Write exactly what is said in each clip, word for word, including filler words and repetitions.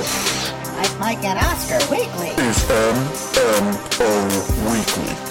This Mike, Mike and Oscar Weekly is M M O Weekly.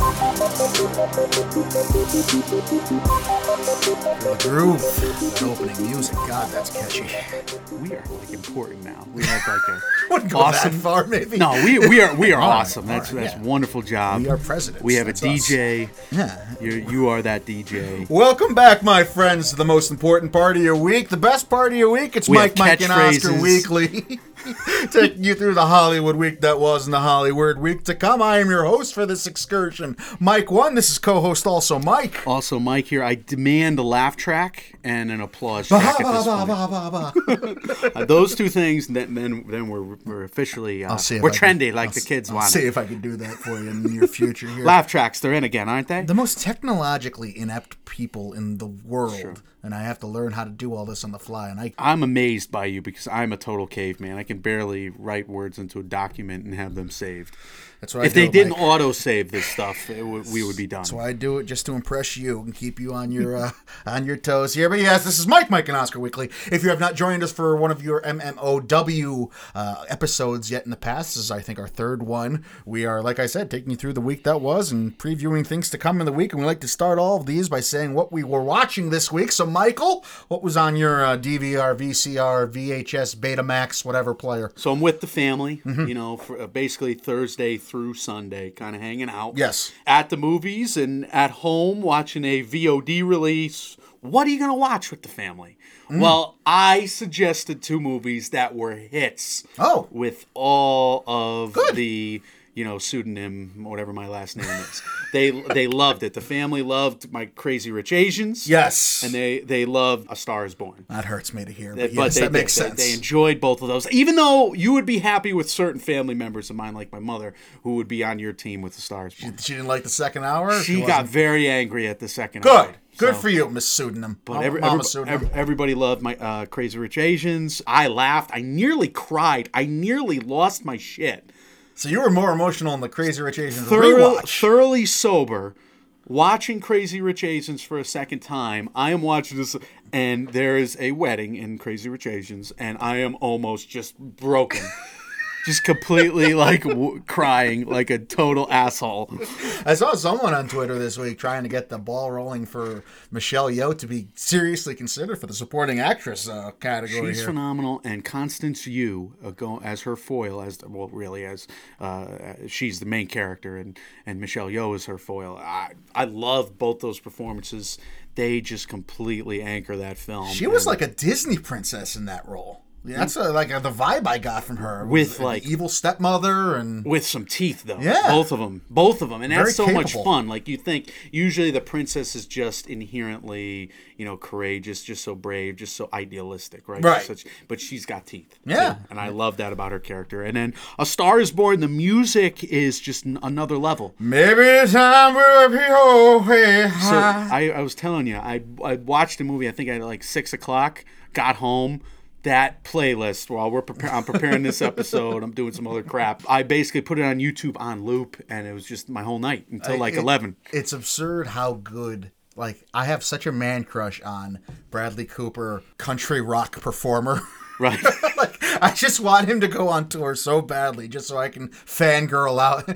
The groove, that opening music, God, that's catchy. We are like important now. We have like a Wouldn't go awesome. that far, maybe. No, we we are we are All right, awesome. That's all right, that's yeah. wonderful job. We are presidents. We have That's a us. D J. Yeah. You you are that D J. Welcome back, my friends, to the most important part of your week, the best part of your week. It's We Mike, have Mike, and Oscar catchphrases. Weekly, taking you through the Hollywood week that was and the Hollywood week to come. I am your host for this excursion, Mike One. This is co-host also Mike. Also, Mike here. I demand a laugh track and an applause Ba, track at ba, this ba, point. ba, ba, ba. Uh, those two things, then then then we're we're officially uh, I'll see if we're I can- trendy like I'll the s- kids I'll want. see it. if I can do that for you in the near future here. Laugh tracks, they're in again, aren't they? The most technologically inept people in the world, and I have to learn how to do all this on the fly. And I, I'm amazed by you because I'm a total caveman. I can barely write words into a document and have them saved. that's why If I do they it, didn't Mike. auto save this stuff, it would, we would be done. That's why I do it, just to impress you and keep you on your uh, on your toes here. But yes, this is Mike, Mike, and Oscar Weekly. If you have not joined us for one of your M M O W uh, episodes yet in the past, this is, I think, our third one. We are, like I said, taking you through the week that was and previewing things to come in the week. And we like to start all of these by saying what we were watching this week. So, Michael, what was on your uh, D V R, V C R, V H S, Betamax, whatever player? So I'm with the family, Mm-hmm. you know, for uh, basically Thursday through Sunday, kind of hanging out. Yes. At the movies and at home watching a V O D release. What are you going to watch with the family? Mm. Well, I suggested two movies that were hits. Oh. With all of Good. the, you know, pseudonym, whatever my last name is. They they loved it. The family loved my Crazy Rich Asians. Yes. And they, they loved A Star is Born. That hurts me to hear, But but yes, they that did. makes They- sense. They, enjoyed both of those. Even though you would be happy with certain family members of mine, like my mother, who would be on your team with The Stars Born. She didn't like the second hour? She got wasn't- very angry at the second Good. hour. Good So- for you, Miss Pseudonym. But Mama, every, Mama every- Pseudonym. every- everybody loved my uh, Crazy Rich Asians. I laughed. I nearly cried. I nearly lost my shit. So you were more emotional in the Crazy Rich Asians Thorough, rewatch. thoroughly sober, watching Crazy Rich Asians for a second time. I am watching this, and there is a wedding in Crazy Rich Asians, and I am almost just broken. Just completely like w- crying like a total asshole. I saw someone on Twitter this week trying to get the ball rolling for Michelle Yeoh to be seriously considered for the supporting actress uh, category She's here. phenomenal, and Constance Yu uh, go, as her foil, as well, really as uh, she's the main character, and, and Michelle Yeoh is her foil. I I love both those performances. They just completely anchor that film. She was And like a Disney princess in that role. Yeah, that's uh, like uh, the vibe I got from her. With, the like- evil stepmother and with some teeth, though. Yeah. both of them, both of them, and Very that's so much capable. fun. Like you think, usually the princess is just inherently, you know, courageous, just so brave, just so idealistic, right? Right. Such, but she's got teeth. Yeah. too. And I love that about her character. And then A Star Is Born. The music is just n- another level. maybe time will be over. So I, I was telling you, I I watched the movie. I think at like six o'clock. Got home. That playlist while we're prepar- I'm preparing this episode. I'm doing some other crap. I basically put it on YouTube on loop, and it was just my whole night until like It- eleven. It's absurd how good. Like, I have such a man crush on Bradley Cooper, country rock performer. Right. Like, I just want him to go on tour so badly, just so I can fangirl out.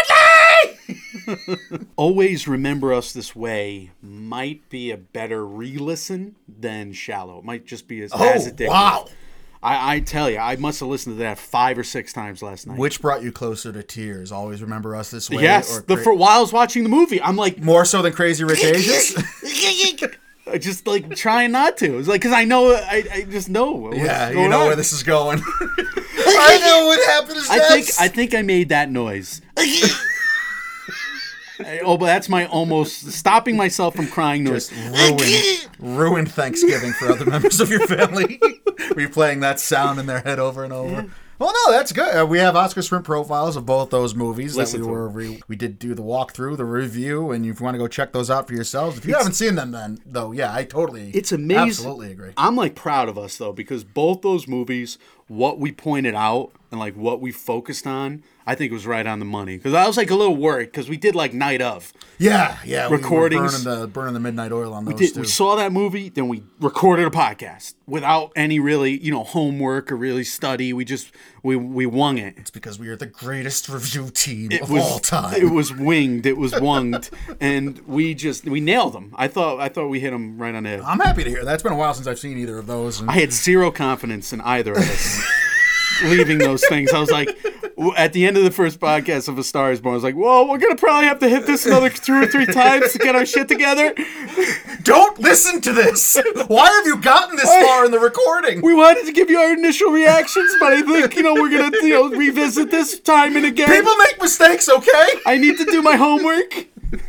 Bradley! Always Remember Us This Way might be a better re-listen than Shallow. It might just be as, Oh, as addictive. wow. I, I tell you, I must have listened to that five or six times last night. Which brought you closer to tears? Always Remember Us This Way? yes, or the cra- for, while I was watching the movie, I'm like, More so than Crazy Rich Asians? just like trying not to. It's like because I know, I, I just know. What's Yeah, going you know on. where this is going. I know what happens I think next. I think I made that noise. Oh, but that's my almost stopping myself from crying noise. Just ruined, ruined Thanksgiving for other members of your family. Replaying that sound in their head over and over. Well, no, that's good. Uh, we have Oscar Sprint profiles of both those movies Listen that we to were. Re- we did do the walkthrough, the review, and if you want to go check those out for yourselves, if you haven't seen them, then though, yeah, I totally, It's amazing. absolutely agree. I'm like proud of us though because both those movies, what we pointed out and like what we focused on, I think it was right on the money. Because I was like a little worried because we did like night of. Yeah, yeah. Recordings. We were burning the, burning the midnight oil on those We, did, too. we saw that movie, then we recorded a podcast without any really, you know, homework or really study. We just, we, we wung it. It's because we are the greatest review team It of was, all time. It was winged. It was wunged. And we just, we nailed them. I thought, I thought we hit them right on the head. I'm happy to hear that. It's been a while since I've seen either of those. And I had zero confidence in either of us leaving those things. I was like, at the end of the first podcast of A Star Is Born, I was like, well, we're going to probably have to hit this another two or three times to get our shit together. Don't listen to this. Why have you gotten this far in the recording? We wanted to give you our initial reactions, but I think, you know, we're going to, you know, revisit this time and again. People make mistakes, okay? I need to do my homework.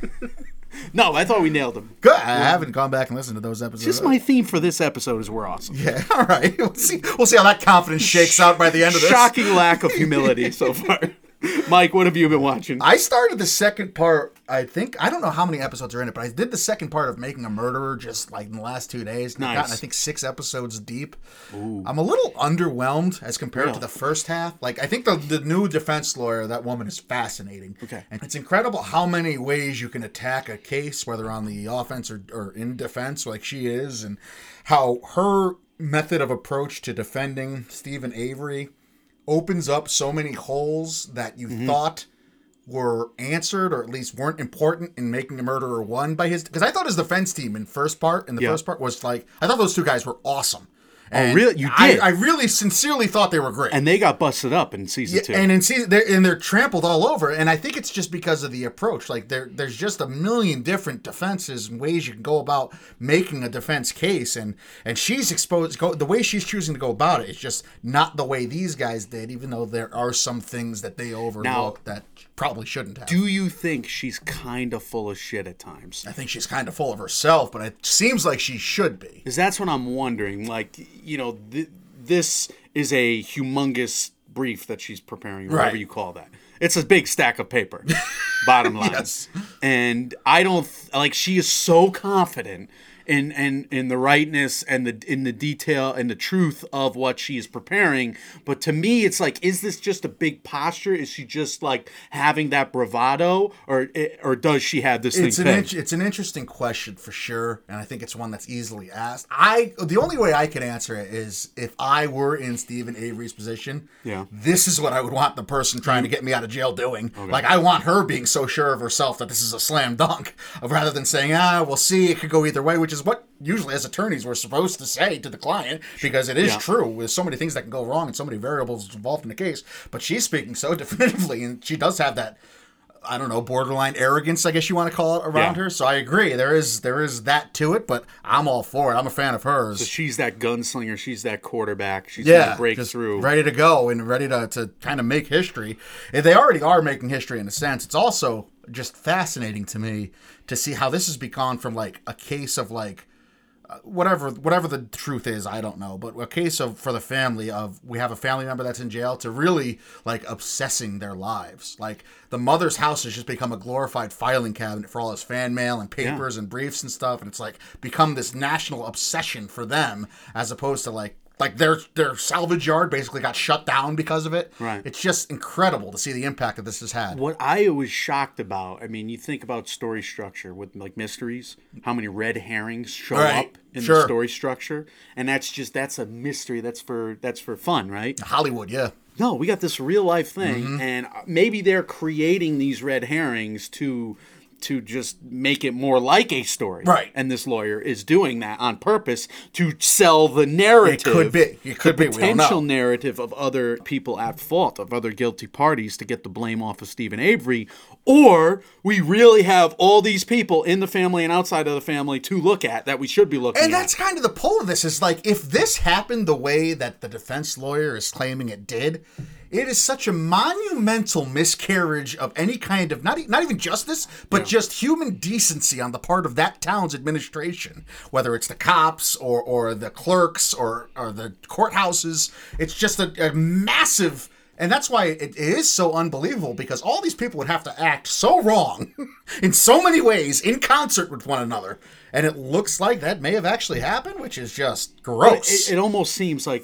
No, I thought we nailed them. Good. I haven't gone back and listened to those episodes. Just my theme for this episode is we're awesome. Yeah, all right. We'll see. We'll see how that confidence shakes out by the end of this. Shocking lack of humility so far. Mike, what have you been watching? I started the second part, I think, I don't know how many episodes are in it, but I did the second part of Making a Murderer just like in the last two days. And I've Nice. gotten, I think, six episodes deep. Ooh. I'm a little underwhelmed as compared Really? to the first half. Like, I think the, the new defense lawyer, that woman is fascinating. Okay. And it's incredible how many ways you can attack a case, whether on the offense or, or in defense, like she is, and how her method of approach to defending Stephen Avery opens up so many holes that you mm-hmm. thought were answered or at least weren't important in Making a Murderer one by his, because I thought his defense team in first part in the Yeah. first part was like, I thought those two guys were awesome. Oh, really? You I, did? I really sincerely thought they were great. And they got busted up in season Yeah, two. and in season, they're, and they're trampled all over. And I think it's just because of the approach. Like there, there's just a million different defenses and ways you can go about making a defense case. And and she's exposed. Go, the way she's choosing to go about it is just not the way these guys did. Even though there are some things that they overlooked that probably shouldn't have. Do you think she's kind of full of shit at times? I think she's kind of full of herself, but it seems like she should be. Because that's what I'm wondering. Like, you know, th- this is a humongous brief that she's preparing, whatever Right. you call that. It's a big stack of paper, bottom line. Yes. And I don't, th- like, she is so confident in, in, in the rightness and the in the detail and the truth of what she is preparing. But to me, it's like, is this just a big posture? Is she just, like, having that bravado? Or or does she have this It's thing an pegged? in- it's an interesting question for sure, and I think it's one that's easily asked. I the only way I can answer it is if I were in Stephen Avery's position. Yeah. This is what I would want the person trying to get me out of jail doing. Like I want her being so sure of herself that this is a slam dunk, rather than saying, ah, we'll see, it could go either way, which is what usually as attorneys we're supposed to say to the client, because it is Yeah. true. There's so many things that can go wrong and so many variables involved in the case. But she's speaking so definitively, and she does have that, I don't know, borderline arrogance, I guess you want to call it, around Yeah. her. So I agree. There is there is that to it, but I'm all for it. I'm a fan of hers. So she's that gunslinger. She's that quarterback. She's yeah, going to break just through. ready to go and ready to, to kind of make history. And they already are making history in a sense. It's also just fascinating to me to see how this has become from like a case of like, whatever whatever the truth is, I don't know, but a case of for the family of we have a family member that's in jail to really like obsessing their lives. Like the mother's house has just become a glorified filing cabinet for all his fan mail and papers Yeah. and briefs and stuff, and it's like become this national obsession for them, as opposed to like like their their salvage yard basically got shut down because of it. Right. It's just incredible to see the impact that this has had. What I was shocked about, I mean, you think about story structure with like mysteries, how many red herrings show Right. up in Sure. the story structure, and that's just that's a mystery. That's for that's for fun, right? Hollywood, yeah. No, we got this real life thing, Mm-hmm. and maybe they're creating these red herrings to to just make it more like a story. Right. And this lawyer is doing that on purpose to sell the narrative. It could be. It could the be. We don't potential know. narrative of other people at fault, of other guilty parties, to get the blame off of Stephen Avery. Or we really have all these people in the family and outside of the family to look at that we should be looking And at. that's kind of the pull of this, is like, if this happened the way that the defense lawyer is claiming it did, it is such a monumental miscarriage of any kind of, not, e- not even justice, but Yeah. just human decency on the part of that town's administration, whether it's the cops or, or the clerks or, or the courthouses. It's just a, a massive... And that's why it is so unbelievable, because all these people would have to act so wrong in so many ways in concert with one another. And it looks like that may have actually happened, which is just But gross. It, it almost seems like it's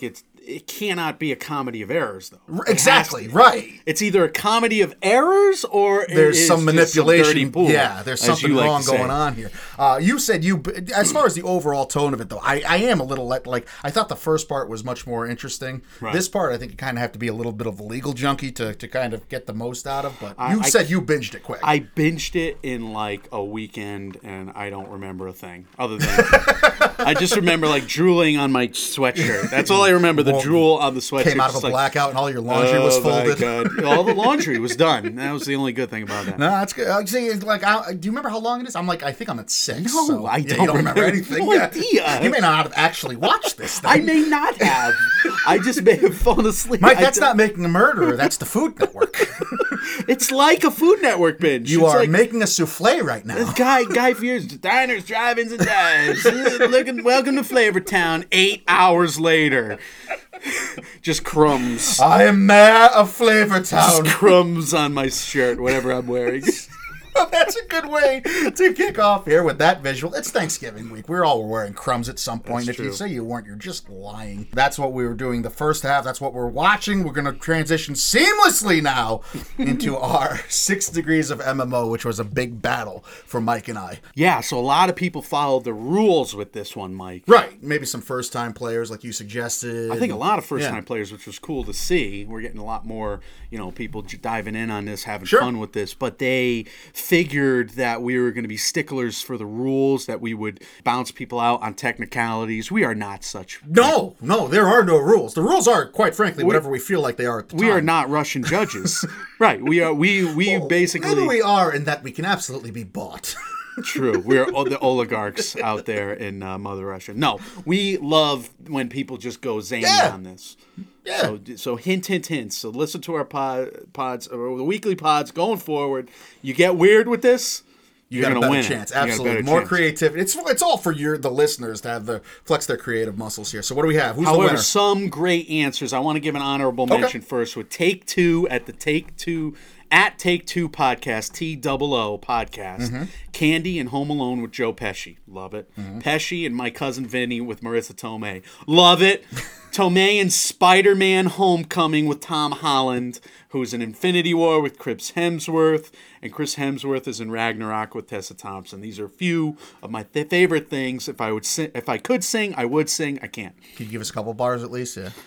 it cannot be a comedy of errors, though. It Exactly, has to be. right. It's either a comedy of errors or it There's is some just manipulation. dirty pool, yeah, there's as something you like wrong to say. going on here. Uh, you said you, as far as the overall tone of it, though, I, I am a little let, like I thought the first part was much more interesting. Right. This part, I think you kind of have to be a little bit of a legal junkie to, to kind of get the most out of. But I- you I- said you binged it quick. I binged it in like a weekend, and I don't remember a thing other than I just remember like drooling on my sweatshirt. That's all I remember. The Well, drool on the sweatshirt. Came out of Just a like, blackout and all your laundry was oh my folded. God. All the laundry was done. That was the only good thing about that. No, that's good. I see, like, I, do you remember how long it is? I'm like, I think I'm at six. No, so, I yeah, don't you don't remember, remember. anything. No Yeah. idea. You may not have actually watched this thing. I may not have. I just may have fallen asleep. Mike, I that's don't- not making a murderer. That's the Food Network. It's like a Food Network binge. You It's are like, making a souffle right now. Guy Guy Fieri's diners, drive-ins, and dives. Looking, welcome to Flavor Town. Eight hours later, just crumbs, I am mayor of Flavor Town. just crumbs on my shirt, whatever I'm wearing. That's a good way to kick off here with that visual. It's Thanksgiving week. We're all wearing crumbs at some point. That's if you true. say you weren't, you're just lying. That's what we were doing the first half. That's what we're watching. We're going to transition seamlessly now into our six degrees of M M O, which was a big battle for Mike and I. Yeah, so a lot of people followed the rules with this one, Mike. Right. Maybe some first-time players like you suggested. I think a lot of first-time Yeah. players, which was cool to see. We're getting a lot more, you know, people j- diving in on this, having Sure. fun with this. But they figured that we were going to be sticklers for the rules, that we would bounce people out on technicalities. We are not such. No, no, there are no rules. The rules are, quite frankly, whatever we feel like they are at the We time. are not Russian judges, right? We are. We we basically Maybe we are in that we can absolutely be bought. true. We're o- the oligarchs out there in uh, Mother Russia. No, we love when people just go zany Yeah. on this. Yeah. So, so hint, hint, hint. So listen to our pod, pods, or the weekly pods going forward. You get weird with this, You you're got a gonna better win. chance. It. You got a Absolutely. better More chance. creativity. It's it's all for your the listeners to have the flex their creative muscles here. So what do we have? Who's the However, winner? some great answers. I want to give an honorable Okay. mention first with Take Two at the Take Two at Take Two podcast, T O O podcast. Mm-hmm. Candy and Home Alone with Joe Pesci, love it. Pesci and My Cousin Vinny with Marissa Tomei, love it. Tomei and Spider-Man: Homecoming with Tom Holland, who's in Infinity War with Chris Hemsworth, and Chris Hemsworth is in Ragnarok with Tessa Thompson. These are a few of my th- favorite things. If I would sing, if I could sing, I would sing. I can't. Can you give us a couple bars at least? Yeah.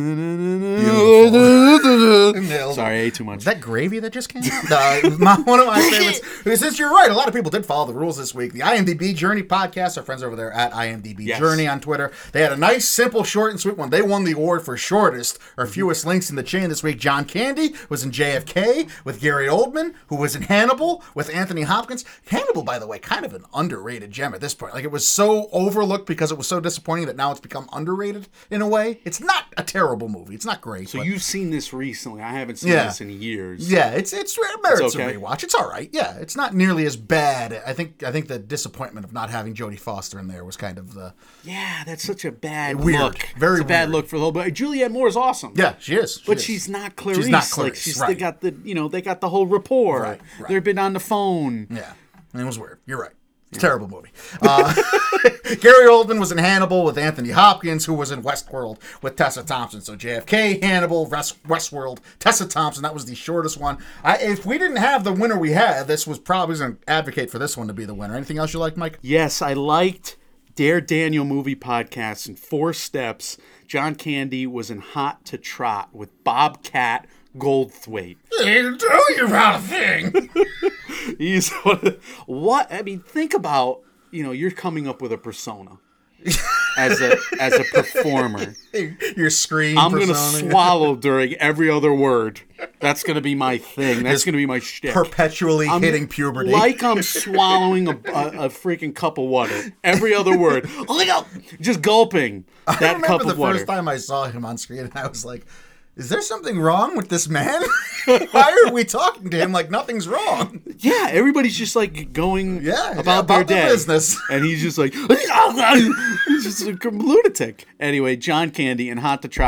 Sorry, I ate too much. Is that gravy that just came out? Uh, my, one of my favorites. Since you're right, a lot of people did follow the rules this week. The IMDb Journey podcast, our friends over there at IMDb Yes. Journey on Twitter, they had a nice, simple, short, and sweet one. They won the award for shortest or fewest links in the chain this week. John Candy was in J F K with Gary Oldman, who was in Hannibal with Anthony Hopkins. Hannibal, by the way, kind of an underrated gem at this point. Like, it was so overlooked because it was so disappointing that now it's become underrated in a way. It's not a terrible movie. It's not great. So but- you've seen this recently. I haven't seen Yeah. this in years. Yeah, it's it's it merits okay. a rewatch. It's all right. Yeah, it's not nearly as bad. I think I think the disappointment of not having Jodie Foster in there was kind of the Yeah, that's such a bad Weird. look. Very it's a bad weird. look for the whole. But Julianne Moore is awesome. yeah. She is, she But is. she's not Clarice. She's not Like Clarice, she's right. they got the you know they got the whole rapport. Right, right. They've been on the phone. Yeah, it was weird. You're right. It's a terrible movie. Uh, Gary Oldman was in Hannibal with Anthony Hopkins, who was in Westworld with Tessa Thompson. So J F K, Hannibal, West, Westworld, Tessa Thompson. That was the shortest one. I, if we didn't have the winner we had, this was probably going to advocate for this one to be the winner. Anything else you like, Mike? Yes, I liked Dare Daniel movie podcasts in four steps. John Candy was in Hot to Trot with Bobcat Goldthwait. You do you about a thing. He's what I mean. Think about you know you're coming up with a persona as a as a performer. Your screen. I'm gonna persona. swallow during every other word. That's gonna be my thing. That's Just gonna be my shtick. perpetually I'm hitting puberty. Like I'm swallowing a, a, a freaking cup of water. Every other word. Just gulping I that remember cup the of water. first time I saw him on screen, and I was like, "Is there something wrong with this man? Why are we talking to him like nothing's wrong?" Yeah, everybody's just like going Yeah, about, yeah, about their their day. business. And he's just like, he's just a lunatic. Anyway, John Candy and Hot to Trot with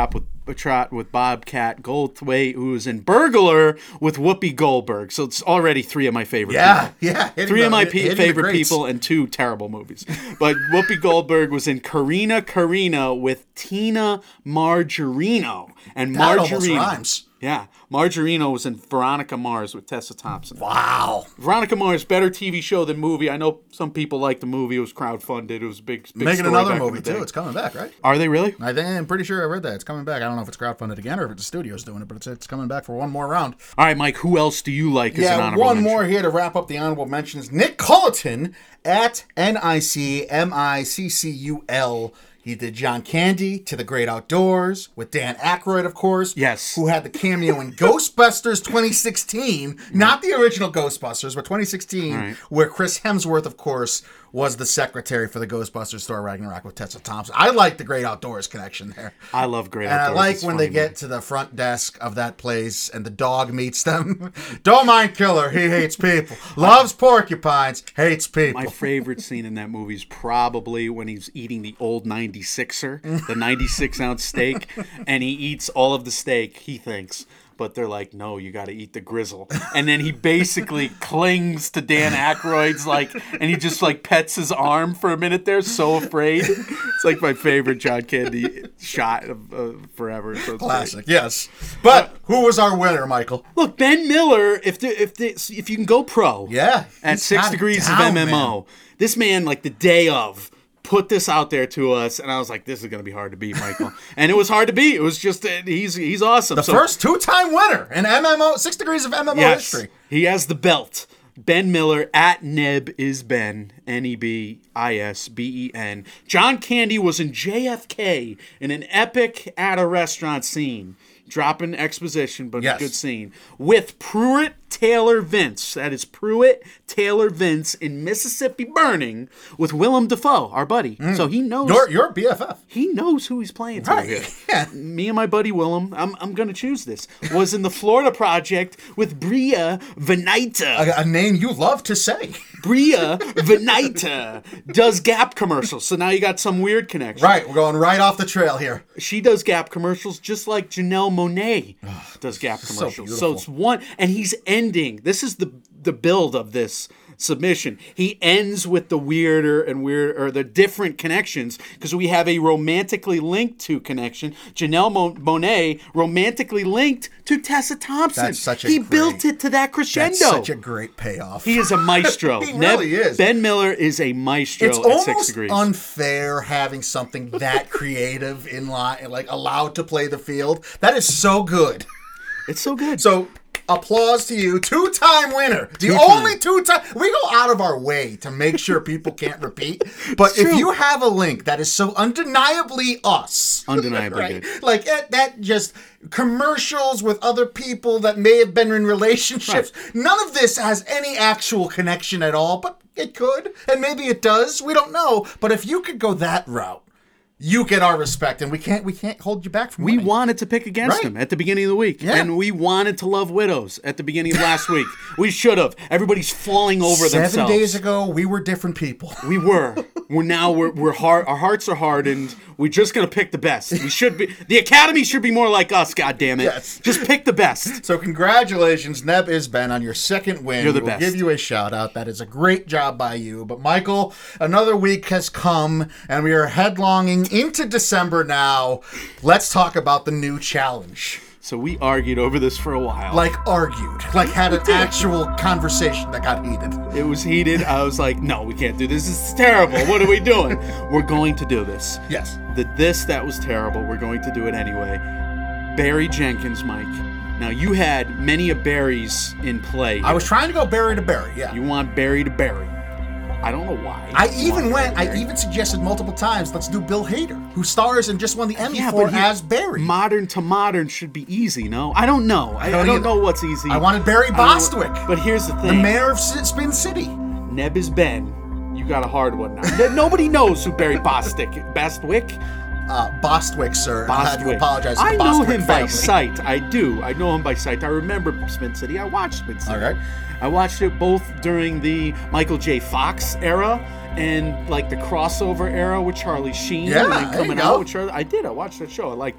Trot with Bobcat Goldthwait, who was in Burglar with Whoopi Goldberg. So it's already three of my favorite Yeah, people. yeah. hitting Three the- of my hitting pe- the favorite greats. people and two terrible movies. But Whoopi Goldberg was in Karina Karina with Tina Margarino. And That almost Margarino. rhymes. Yeah. Margarino was in Veronica Mars with Tessa Thompson. Wow. Veronica Mars, better T V show than movie. I know some people like the movie. It was crowdfunded. It was a big, big Making story another back in movie, the day. too. It's coming back, right? Are they really? I think, I'm pretty sure I read that. It's coming back. I don't know if it's crowdfunded again or if it's the studio's doing it, but it's, it's coming back for one more round. All right, Mike, who else do you like as an Yeah, honorable one mention? more here to wrap up the honorable mentions. Nick Culleton at N I C M I C C U L. He did John Candy, To the Great Outdoors, with Dan Aykroyd, of course. Yes. Who had the cameo in Ghostbusters twenty sixteen. Not the original Ghostbusters, but twenty sixteen, Right. where Chris Hemsworth, of course, was the secretary for the Ghostbusters Thor Ragnarok with Tessa Thompson. I like the Great Outdoors connection there. I love Great And I Outdoors. like It's when funny, they get to the front desk of that place and the dog meets them. Don't mind Killer, he hates people. Loves porcupines, hates people. My favorite scene in that movie is probably when he's eating the old ninety-sixer, the ninety-six ounce steak, and he eats all of the steak, he thinks. But they're like, no, you got to eat the grizzle. And then he basically clings to Dan Aykroyd's, like, and he just, like, pets his arm for a minute there, so afraid. It's like my favorite John Candy shot of uh, forever. So it's Classic, yes. But who was our winner, Michael? great. Look, Ben Miller, if the, if the, if you can go pro Yeah. at he's six got it degrees down, of M M O, man. this man, like, the day of, put this out there to us, and I was like, this is going to be hard to beat, Michael. And it was hard to beat. It was just, uh, he's he's awesome. The So- first two-time winner in M M O, Six Degrees of M M O yes, history. he has the belt. Ben Miller at Neb is Ben, N E B I S B E N. John Candy was in J F K in an epic at a restaurant scene. Dropping exposition, but Yes. a good scene. With Pruitt Taylor Vince. That is Pruitt Taylor Vince in Mississippi Burning with Willem Dafoe, our buddy. So he knows You're, you're B F F. he knows who he's playing to Right. here. Yeah. Me and my buddy Willem, I'm I'm gonna choose this. Was in the Florida Project with Bria Venita. A, a name you love to say. Bria Venita does Gap commercials. So now you got some weird connection. Right, we're going right off the trail here. She does Gap commercials just like Janelle Monáe does Gap so commercials. So, beautiful. it's one, and he's ending. This is the the build of this submission. He ends with the weirder and weird or the different connections because we have a romantically linked to connection. Janelle Mo- Monáe romantically linked to Tessa Thompson. That's such a he great- built it to that crescendo. That's such a great payoff. he is a maestro. He Neb- really is. Ben Miller is a maestro It's at six almost degrees. unfair having something that creative in line, like allowed to play the field. That is so good. it's so good. So applause to you, two-time winner. The Two-time. only two-time. We go out of our way to make sure people can't repeat. But if true. you have a link that is so undeniably us, Undeniably right? good. Like it, that, just commercials with other people that may have been in relationships. None of this has any actual connection at all. But it could, and maybe it does. We don't know. But if you could go that route, you get our respect, and we can't. We can't hold you back from. We winning. wanted to pick against Right. him at the beginning of the week. Yeah. And we wanted to love widows at the beginning of last week. We should have. Everybody's falling over Seven themselves. days ago, we were different people. We were. We're now we're we're hard our hearts are hardened. We're just gonna pick the best. We should be the Academy should be more like us, God damn it. Yes. Just pick the best. So congratulations, Neb Isben, on your second win. You're the we'll best. give you a shout out. That is a great job by you. But Michael, another week has come, and we are headlonging into December now. Let's talk about the new challenge. So we argued over this for a while. Like argued, like had an actual conversation that got heated. It was heated. I was like, no, we can't do this. This is terrible. What are we doing? We're going to do this. Yes. The this that was terrible. We're going to do it anyway. Barry Jenkins, Mike. Now you had many a Barrys in play. I was trying to go Barry to Barry. Yeah. You want Barry to Barry. I don't know why. I You even want went. Barry I to even suggested multiple times. Let's do Bill Hader, who stars and just won the Emmy Yeah, for but he- as Barry. Modern to modern should be easy, no? I don't know. I, I don't don't, either. know what's easy. I wanted Barry I don't know- Bostwick, But here's the the thing. mayor of S- Spin City. Neb is Ben. You got a hard one now. N- Nobody knows who Barry Bostwick Bastwick. Uh, Bostwick, sir. I had to Bostwick. apologize to the I know Bostwick him by family. sight. I do. I know him by sight. I remember Spin City. I watched Spin City. All right. I watched it both during the Michael J. Fox era and like the crossover era with Charlie Sheen. Yeah, and then there you coming go. out with Charlie. I did. I watched that show. I liked it.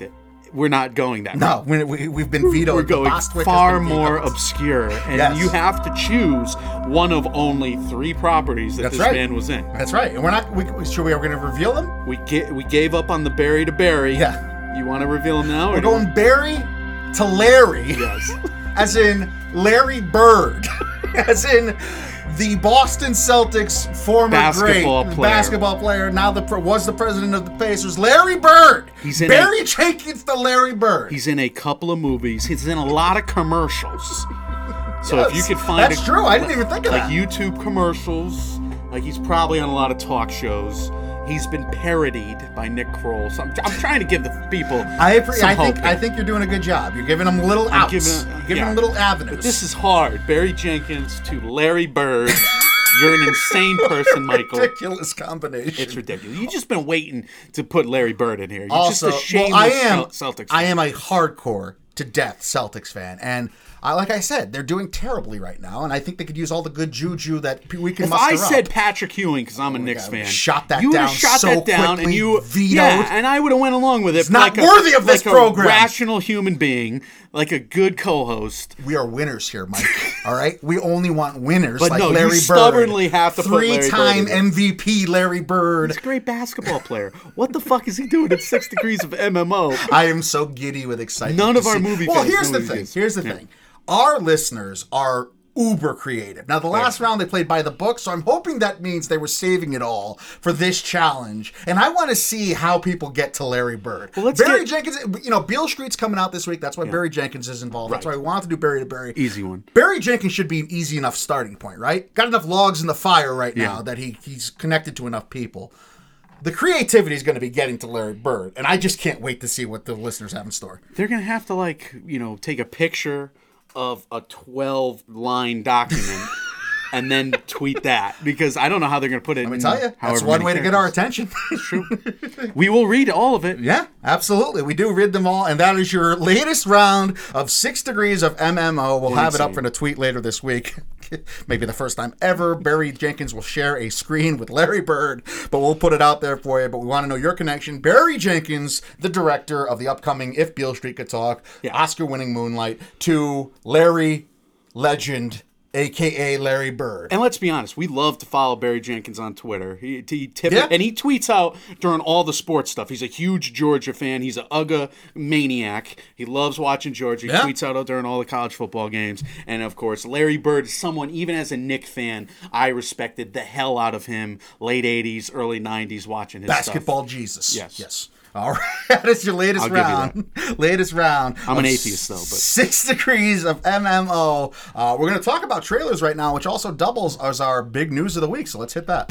we're not going that No, we, we, we've been vetoed. We're The going Bostwick has far been more vetoed. obscure, and Yes. you have to choose one of only three properties that That's this right. man was in. That's right. And we're not. We, we- sure we are going to reveal them. We ga- we gave up on the Barry to Barry. Yeah. You want to reveal him now? or We're do you- going Barry to Larry. Yes. As in Larry Bird. As in the Boston Celtics former Basketball great player. basketball player. Now the pre- was the president of the Pacers. Larry Bird. He's in Barry a- Jenkins to Larry Bird. He's in a couple of movies. He's in a lot of commercials. So if you Yes, could find that's a, true. I didn't even think of like that. YouTube commercials. Like he's probably on a lot of talk shows. He's been parodied by Nick Kroll. So I'm, I'm trying to give the people I, appre- some I think hope I here. think you're doing a good job. You're giving them little I'm outs. giving- you're giving yeah. them little avenues. But this is hard. Barry Jenkins to Larry Bird. You're an insane person, Michael. ridiculous combination. It's ridiculous. You've just been waiting to put Larry Bird in here. You're Also, just a shameless well, I am Cel- Celtics I fan. am a hardcore to death Celtics fan, and I, like I said, they're doing terribly right now, and I think they could use all the good juju that p- we can If muster I said up. Patrick Ewing, because I'm a Knicks God, we fan, shot that you would down have shot so that down, and quickly, you vetoed. yeah, and I would have went along with it. It's not like worthy a, of this like program. A rational human being, like a good co-host. We are winners here, Mike. All right, we only want winners But like no, you Larry Bird. stubbornly have to put Larry Bird Three-time in there. M V P Larry Bird. He's a great basketball player. What the fuck is he doing at six degrees of M M O? I am so giddy with excitement. None to of our see- movie Well, fans here's know the who he thing. is. Here's the Yeah. thing. Our listeners are uber creative. Now, the last round they played by the book, so I'm hoping that means they were saving it all for this challenge. And I want to see how people get to Larry Bird. Well, let's Barry get- Jenkins, you know, Beale Street's coming out this week. That's why Barry Jenkins is involved. That's why Right. we wanted to do Barry to Barry. Easy one. Barry Jenkins should be an easy enough starting point, right? Got enough logs in the fire right now Yeah. that he he's connected to enough people. The creativity is going to be getting to Larry Bird, and I just can't wait to see what the listeners have in store. They're gonna have to like you know take a picture of a twelve line document and then tweet that because I don't know how they're gonna put it. Let me tell you, that's one way to get our attention. True. We will read all of it. Yeah, absolutely. We do read them all, and that is your latest round of Six Degrees of M M O. We'll have it up insane. in a tweet later this week. Maybe the first time ever. Barry Jenkins will share a screen with Larry Bird, but we'll put it out there for you. But we want to know your connection. Barry Jenkins, the director of the upcoming If Beale Street Could Talk, Yeah. Oscar-winning Moonlight, to Larry Legend, a k a. Larry Bird. And let's be honest, we love to follow Barry Jenkins on Twitter. He, he tip, Yeah. and he tweets out during all the sports stuff. He's a huge Georgia fan. He's a U G A maniac. He loves watching Georgia. He Yeah. tweets out during all the college football games. And of course, Larry Bird is someone, even as a Knick fan, I respected the hell out of him. Late eighties, early nineties, watching his Basketball stuff. Jesus. Yes. Yes. All right. That is your latest I'll give you round. Latest round. I'm an of atheist, though, but- Six Degrees of M M O. Uh, we're going to talk about trailers right now, which also doubles as our big news of the week. So let's hit that.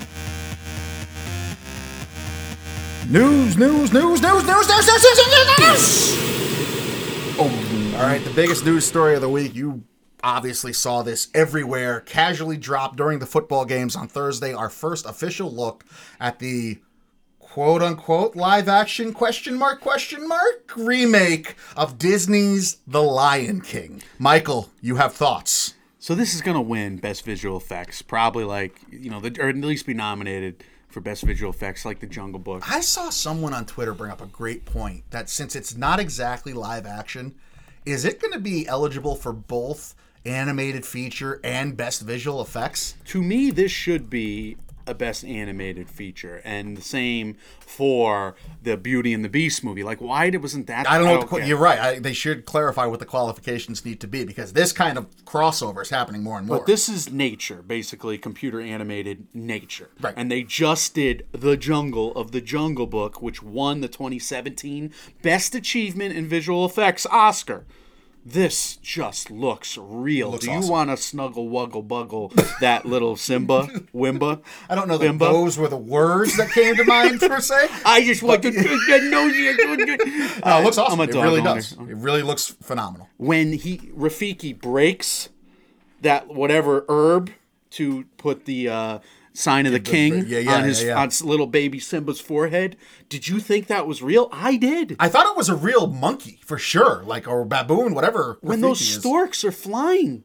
News, news, news, news, news, news, news, news, news, news. Oh, all right. The biggest news story of the week. You obviously saw this everywhere. Casually dropped during the football games on Thursday. Our first official look at the quote unquote live action question mark question mark remake of Disney's The Lion King. Michael, you have thoughts. So this is going to win Best Visual Effects. Probably like, you know, the, or at least be nominated for Best Visual Effects like The Jungle Book. I saw someone on Twitter bring up a great point that since it's not exactly live action, is it going to be eligible for both animated feature and Best Visual Effects? To me, this should be a Best Animated Feature, and the same for the Beauty and the Beast movie. Like, why did, wasn't that? I don't know. What the, okay. You're right. I, they should clarify what the qualifications need to be because this kind of crossover is happening more and more. But this is nature, basically computer animated nature. Right. And they just did The Jungle of the Jungle Book, which won the twenty seventeen Best Achievement in Visual Effects Oscar. This just looks real. Looks Do you awesome. want to snuggle, wuggle, buggle that little Simba, Wimba? I don't know that Bimba? those were the words that came to mind per se. I just want to know you. Uh, it looks awesome. I'm a It dog really owner. does. It really looks phenomenal. When he Rafiki breaks that whatever herb to put the uh, sign of the king yeah, yeah, on his yeah, yeah. on s- little baby Simba's forehead, did you think that was real? I did. I thought it was a real monkey for sure, like or baboon, whatever. When Rafiki those is. storks are flying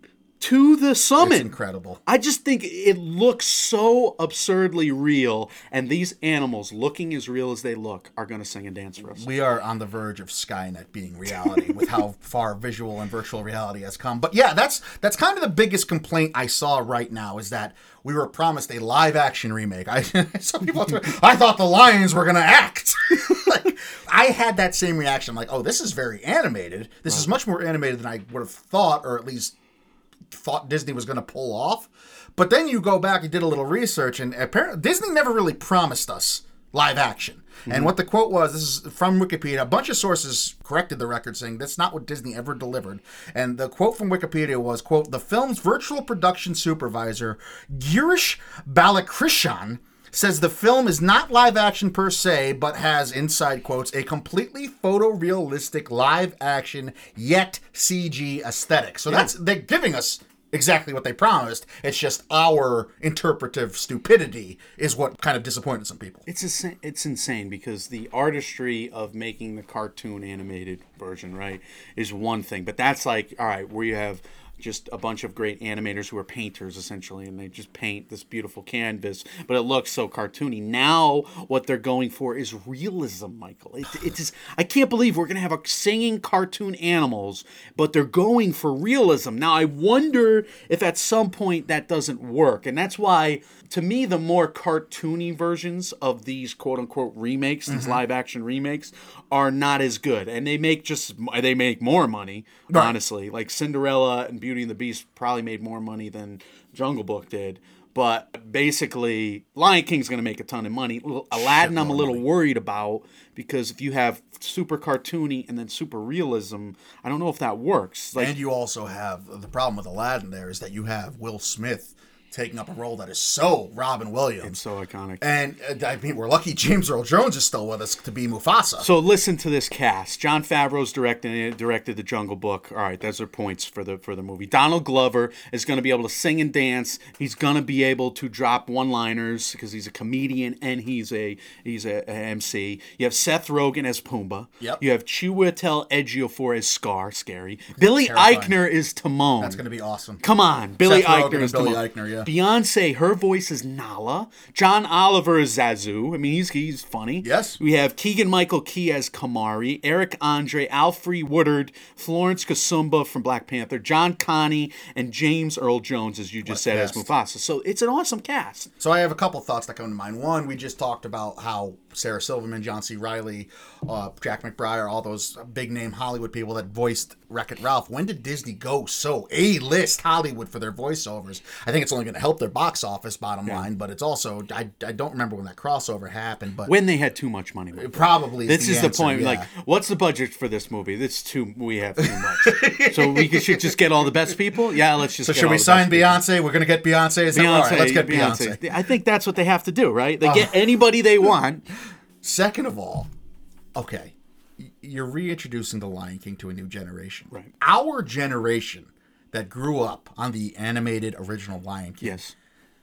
to the summit. It's incredible. I just think it looks so absurdly real, and these animals, looking as real as they look, are going to sing and dance for us. We are on the verge of Skynet being reality with how far visual and virtual reality has come. But yeah, that's that's kind of the biggest complaint I saw right now is that we were promised a live action remake. I some people, I thought the lions were going to act. Like, I had that same reaction. I'm like, oh, this is very animated. This is much more animated than I would have thought, or at least thought Disney was going to pull off. But then you go back and did a little research, and apparently Disney never really promised us live action. Mm-hmm. And what the quote was, this is from Wikipedia. A bunch of sources corrected the record, saying that's not what Disney ever delivered. And the quote from Wikipedia was, quote, the film's virtual production supervisor, Girish Balakrishan, says the film is not live action per se, but has, inside quotes, a completely photorealistic live action, yet C G aesthetic. So yeah. that's, they're giving us exactly what they promised. It's just our interpretive stupidity is what kind of disappointed some people. It's insane, it's insane because the artistry of making the cartoon animated version, right, is one thing. But that's like, all right, where you have just a bunch of great animators who are painters, essentially, and they just paint this beautiful canvas, but it looks so cartoony. Now, what they're going for is realism, Michael. It, it is, I can't believe we're going to have a singing cartoon animals, but they're going for realism. Now, I wonder if at some point that doesn't work, and that's why, to me, the more cartoony versions of these quote-unquote remakes, these mm-hmm. live-action remakes, are not as good, and they make just, they make more money, right. honestly. Like Cinderella and Beauty and the Beast probably made more money than Jungle Book did. But basically, Lion King's going to make a ton of money. Aladdin, I'm a little money. worried about because if you have super cartoony and then super realism, I don't know if that works. Like, and you also have the problem with Aladdin there is that you have Will Smith taking up a role that is so Robin Williams. It's so iconic. And, uh, I mean, we're lucky James Earl Jones is still with us to be Mufasa. So listen to this cast. Jon Favreau's directing it, directed The Jungle Book. All right, those are points for the for the movie. Donald Glover is going to be able to sing and dance. He's going to be able to drop one-liners because he's a comedian and he's a he's a, a M C. You have Seth Rogen as Pumbaa. Yep. You have Chiwetel Ejiofor as Scar, scary. Billy Terrifying. Eichner is Timon. That's going to be awesome. Come on, Billy Seth Rogen Eichner is Billy Timon. Eichner, yeah. Beyonce, her voice is Nala. John Oliver is Zazu. I mean, he's he's funny. Yes. We have Keegan-Michael Key as Kamari, Eric Andre, Alfre Woodard, Florence Kasumba from Black Panther, John Connie, and James Earl Jones, as you just said, cast. as Mufasa. So it's an awesome cast. So I have a couple thoughts that come to mind. One, we just talked about how Sarah Silverman, John C. Reilly, uh, Jack McBrayer, all those big-name Hollywood people that voiced Wreck-It Ralph. When did Disney go so A-list Hollywood for their voiceovers? I think it's only going to help their box office, bottom yeah. line, but it's also, I, I don't remember when that crossover happened. But when they had too much money. Probably. This the is answer, the point. yeah. Like, what's the budget for this movie? This too, we have too much. So we should just get all the best people? Yeah, let's just So get should all we the sign best Beyonce? People. We're going to get Beyonce? Is that, Beyonce, all right, let's get Beyonce. Beyonce. I think that's what they have to do, right? They get anybody they want. Second of all, okay, you're reintroducing the Lion King to a new generation. Right. Our generation that grew up on the animated original Lion King. Yes.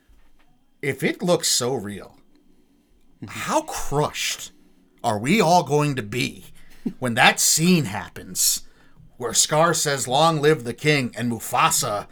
If it looks so real, how crushed are we all going to be when that scene happens where Scar says, "Long live the king," and Mufasa,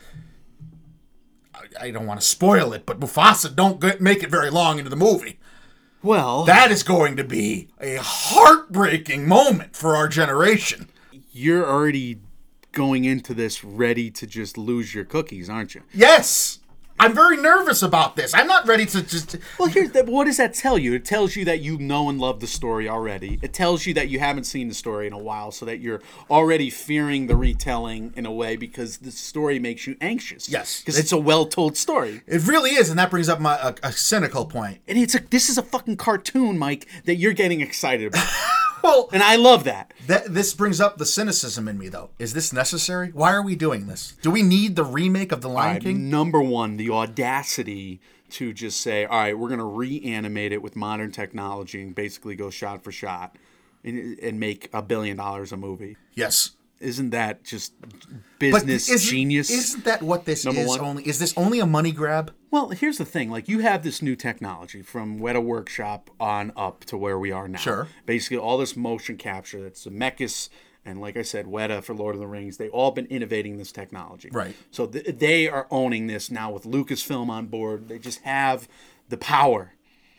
I, I don't want to spoil it, but Mufasa don't get, make it very long into the movie. Well, that is going to be a heartbreaking moment for our generation. You're already going into this ready to just lose your cookies, aren't you? Yes. I'm very nervous about this. I'm not ready to just... Well, here's the, what does that tell you? It tells you that you know and love the story already. It tells you that you haven't seen the story in a while, so that you're already fearing the retelling in a way because the story makes you anxious. Yes. Because it's a well-told story. It really is, and that brings up my a, a cynical point. And it's a, this is a fucking cartoon, Mike, that you're getting excited about. Well, and I love that. that. This brings up the cynicism in me, though. Is this necessary? Why are we doing this? Do we need the remake of The Lion right, King? Number one, the audacity to just say, all right, we're going to reanimate it with modern technology and basically go shot for shot and, and make a billion dollars a movie. Yes. Isn't that just business but isn't, genius? Isn't that what this Number is? one? Only is this only a money grab? Well, here's the thing. Like, you have this new technology from Weta Workshop on up to where we are now. Sure. Basically, all this motion capture. That's Zemeckis and like I said, Weta for Lord of the Rings. They've all been innovating this technology. Right. So th- they are owning this now with Lucasfilm on board. They just have the power.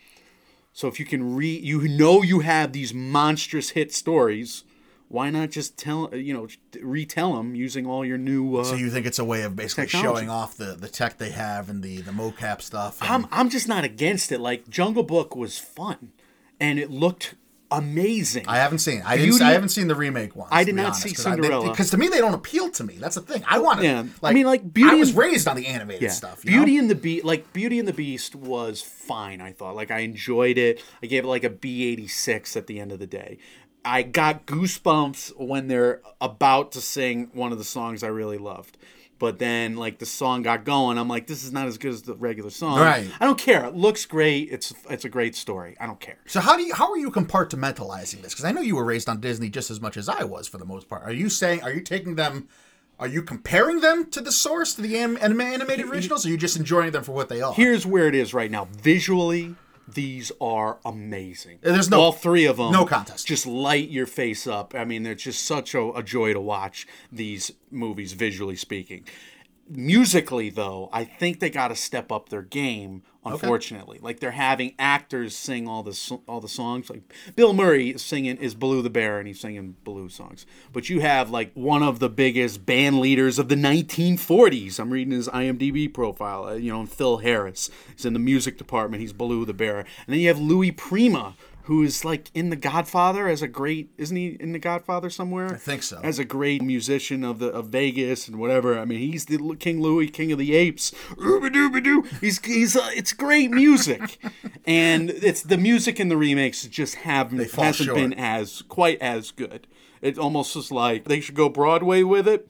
So if you can re, you know you have these monstrous hit stories. Why not just tell, you know, retell them using all your new uh, So you think it's a way of basically technology. showing off the, the tech they have and the, the mocap stuff? And I'm I'm just not against it. Like Jungle Book was fun, and it looked amazing. I haven't seen. I didn't. Beauty- I haven't seen the remake ones. I to did be not honest, see 'cause I- they- Cinderella. because to me they don't appeal to me. That's the thing. I want to. Yeah. Like, I mean, like, Beauty I was and- raised on the animated yeah. stuff. You Beauty know? and the Beast, like Beauty and the Beast, was fine. I thought, like, I enjoyed it. I gave it like a B eighty-six at the end of the day. I got goosebumps when they're about to sing one of the songs I really loved. But then, like, the song got going. I'm like, this is not as good as the regular song. Right. I don't care. It looks great. It's it's a great story. I don't care. So how do you how are you compartmentalizing this? Because I know you were raised on Disney just as much as I was for the most part. Are you saying? Are you taking them? Are you comparing them to the source, to the anim- anim- animated originals? Or are you just enjoying them for what they are? Here's where it is right now. Visually, these are amazing. There's no- all three of them. no contest. Just light your face up. I mean, it's just such a, a joy to watch these movies, visually speaking. Musically, though, I think they got to step up their game. Unfortunately, like they're having actors sing all the so- all the songs. Like Bill Murray is singing is Baloo the Bear, and he's singing Baloo songs. But you have like one of the biggest band leaders of the nineteen forties. I'm reading his I M D B profile. Uh, you know, Phil Harris. He's in the music department. He's Baloo the Bear, and then you have Louis Prima, who is like in The Godfather as a great, isn't he in The Godfather somewhere? I think so. As a great musician of the of Vegas and whatever. I mean, he's the King Louis, King of the Apes. Ooba-dooba-doo. He's he's uh, it's great music, and it's the music in the remakes just haven't fall hasn't short. been as quite as good. It almost is like they should go Broadway with it.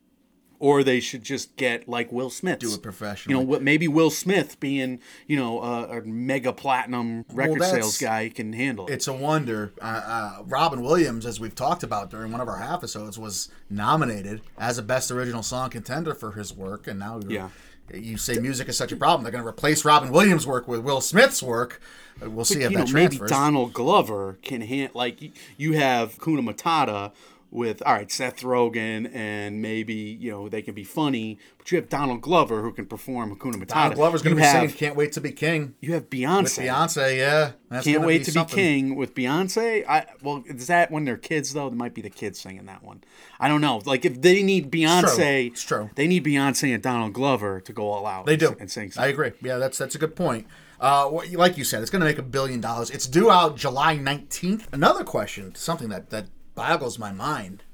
Or they should just get like Will Smith. Do it professionally. You know, what maybe Will Smith being, you know, a, a mega platinum record that's- sales guy can handle it. It's a wonder. Uh, uh, Robin Williams, as we've talked about during one of our half episodes, was nominated as a Best Original Song contender for his work, and now you're, Yeah. you say music is such a problem. They're going to replace Robin Williams' work with Will Smith's work. Uh, We'll see if you that know, maybe transfers. Donald Glover can hand like y- you have Kuna Matata with all right Seth Rogen, and maybe you know they can be funny, but you have Donald Glover who can perform Hakuna Matata. Donald Glover's going you to be have, singing "Can't Wait to Be King" You have with Beyonce. Beyonce. Yeah, that's Can't gonna wait be to something. be king with Beyonce. I well, is that when they're kids though? It might be the kids singing that one. I don't know. Like if they need Beyonce, It's true. they need Beyonce and Donald Glover to go all out. They and, do. and sing. I agree. Yeah, that's that's a good point. Uh, what, like you said, it's going to make a billion dollars. It's due out July nineteenth. Another question, something that that boggles my mind.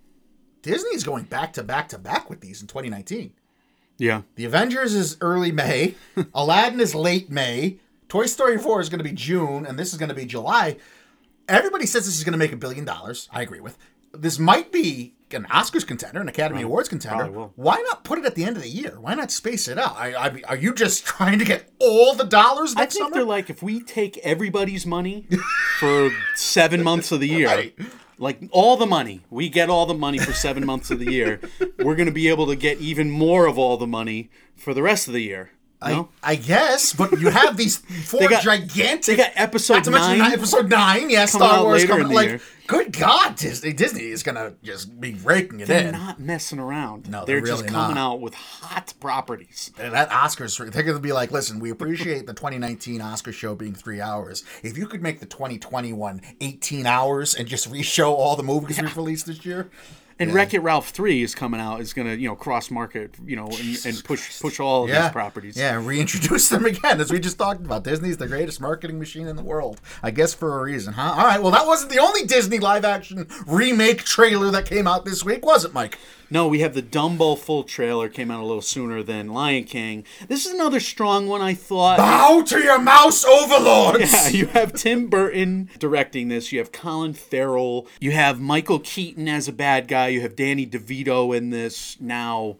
Disney's going back to back to back with these in twenty nineteen. Yeah. The Avengers is early May. Aladdin is late May. Toy Story four is going to be June, and this is going to be July. Everybody says this is going to make a billion dollars. I agree with. This might be an Oscars contender, an Academy Awards contender. Probably will. Why not put it at the end of the year? Why not space it out? I, I, are you just trying to get all the dollars I next think summer? they're like, if we take everybody's money for seven months of the year, Right. like all the money, we get all the money for seven months of the year, we're going to be able to get even more of all the money for the rest of the year. No? I, I guess, but you have these four They got- gigantic. they got episode not to mention nine Episode nine, yeah, coming Star out Wars later coming. in the Like, year. good God, Disney, Disney is gonna just be raking it They're in. not messing around. No, they're, they're just really coming not. out with hot properties. And that Oscars, they're going to be like, listen, we appreciate the twenty nineteen Oscar show being three hours. If you could make the twenty twenty-one eighteen hours and just re-show all the movies we've released this year. And Wreck-It Ralph three is coming out. Is going to you know cross market you know and, and push push all of Yeah, these properties. yeah, reintroduce them again, as we just talked about. Disney's the greatest marketing machine in the world, I guess, for a reason, huh? All right, well, that wasn't the only Disney live-action remake trailer that came out this week, was it, Mike? No, we have the Dumbo full trailer. Came out a little sooner than Lion King. This is another strong one, I thought. Bow to your mouse overlords! Yeah, you have Tim Burton directing this. You have Colin Farrell. You have Michael Keaton as a bad guy. You have Danny DeVito in this. Now,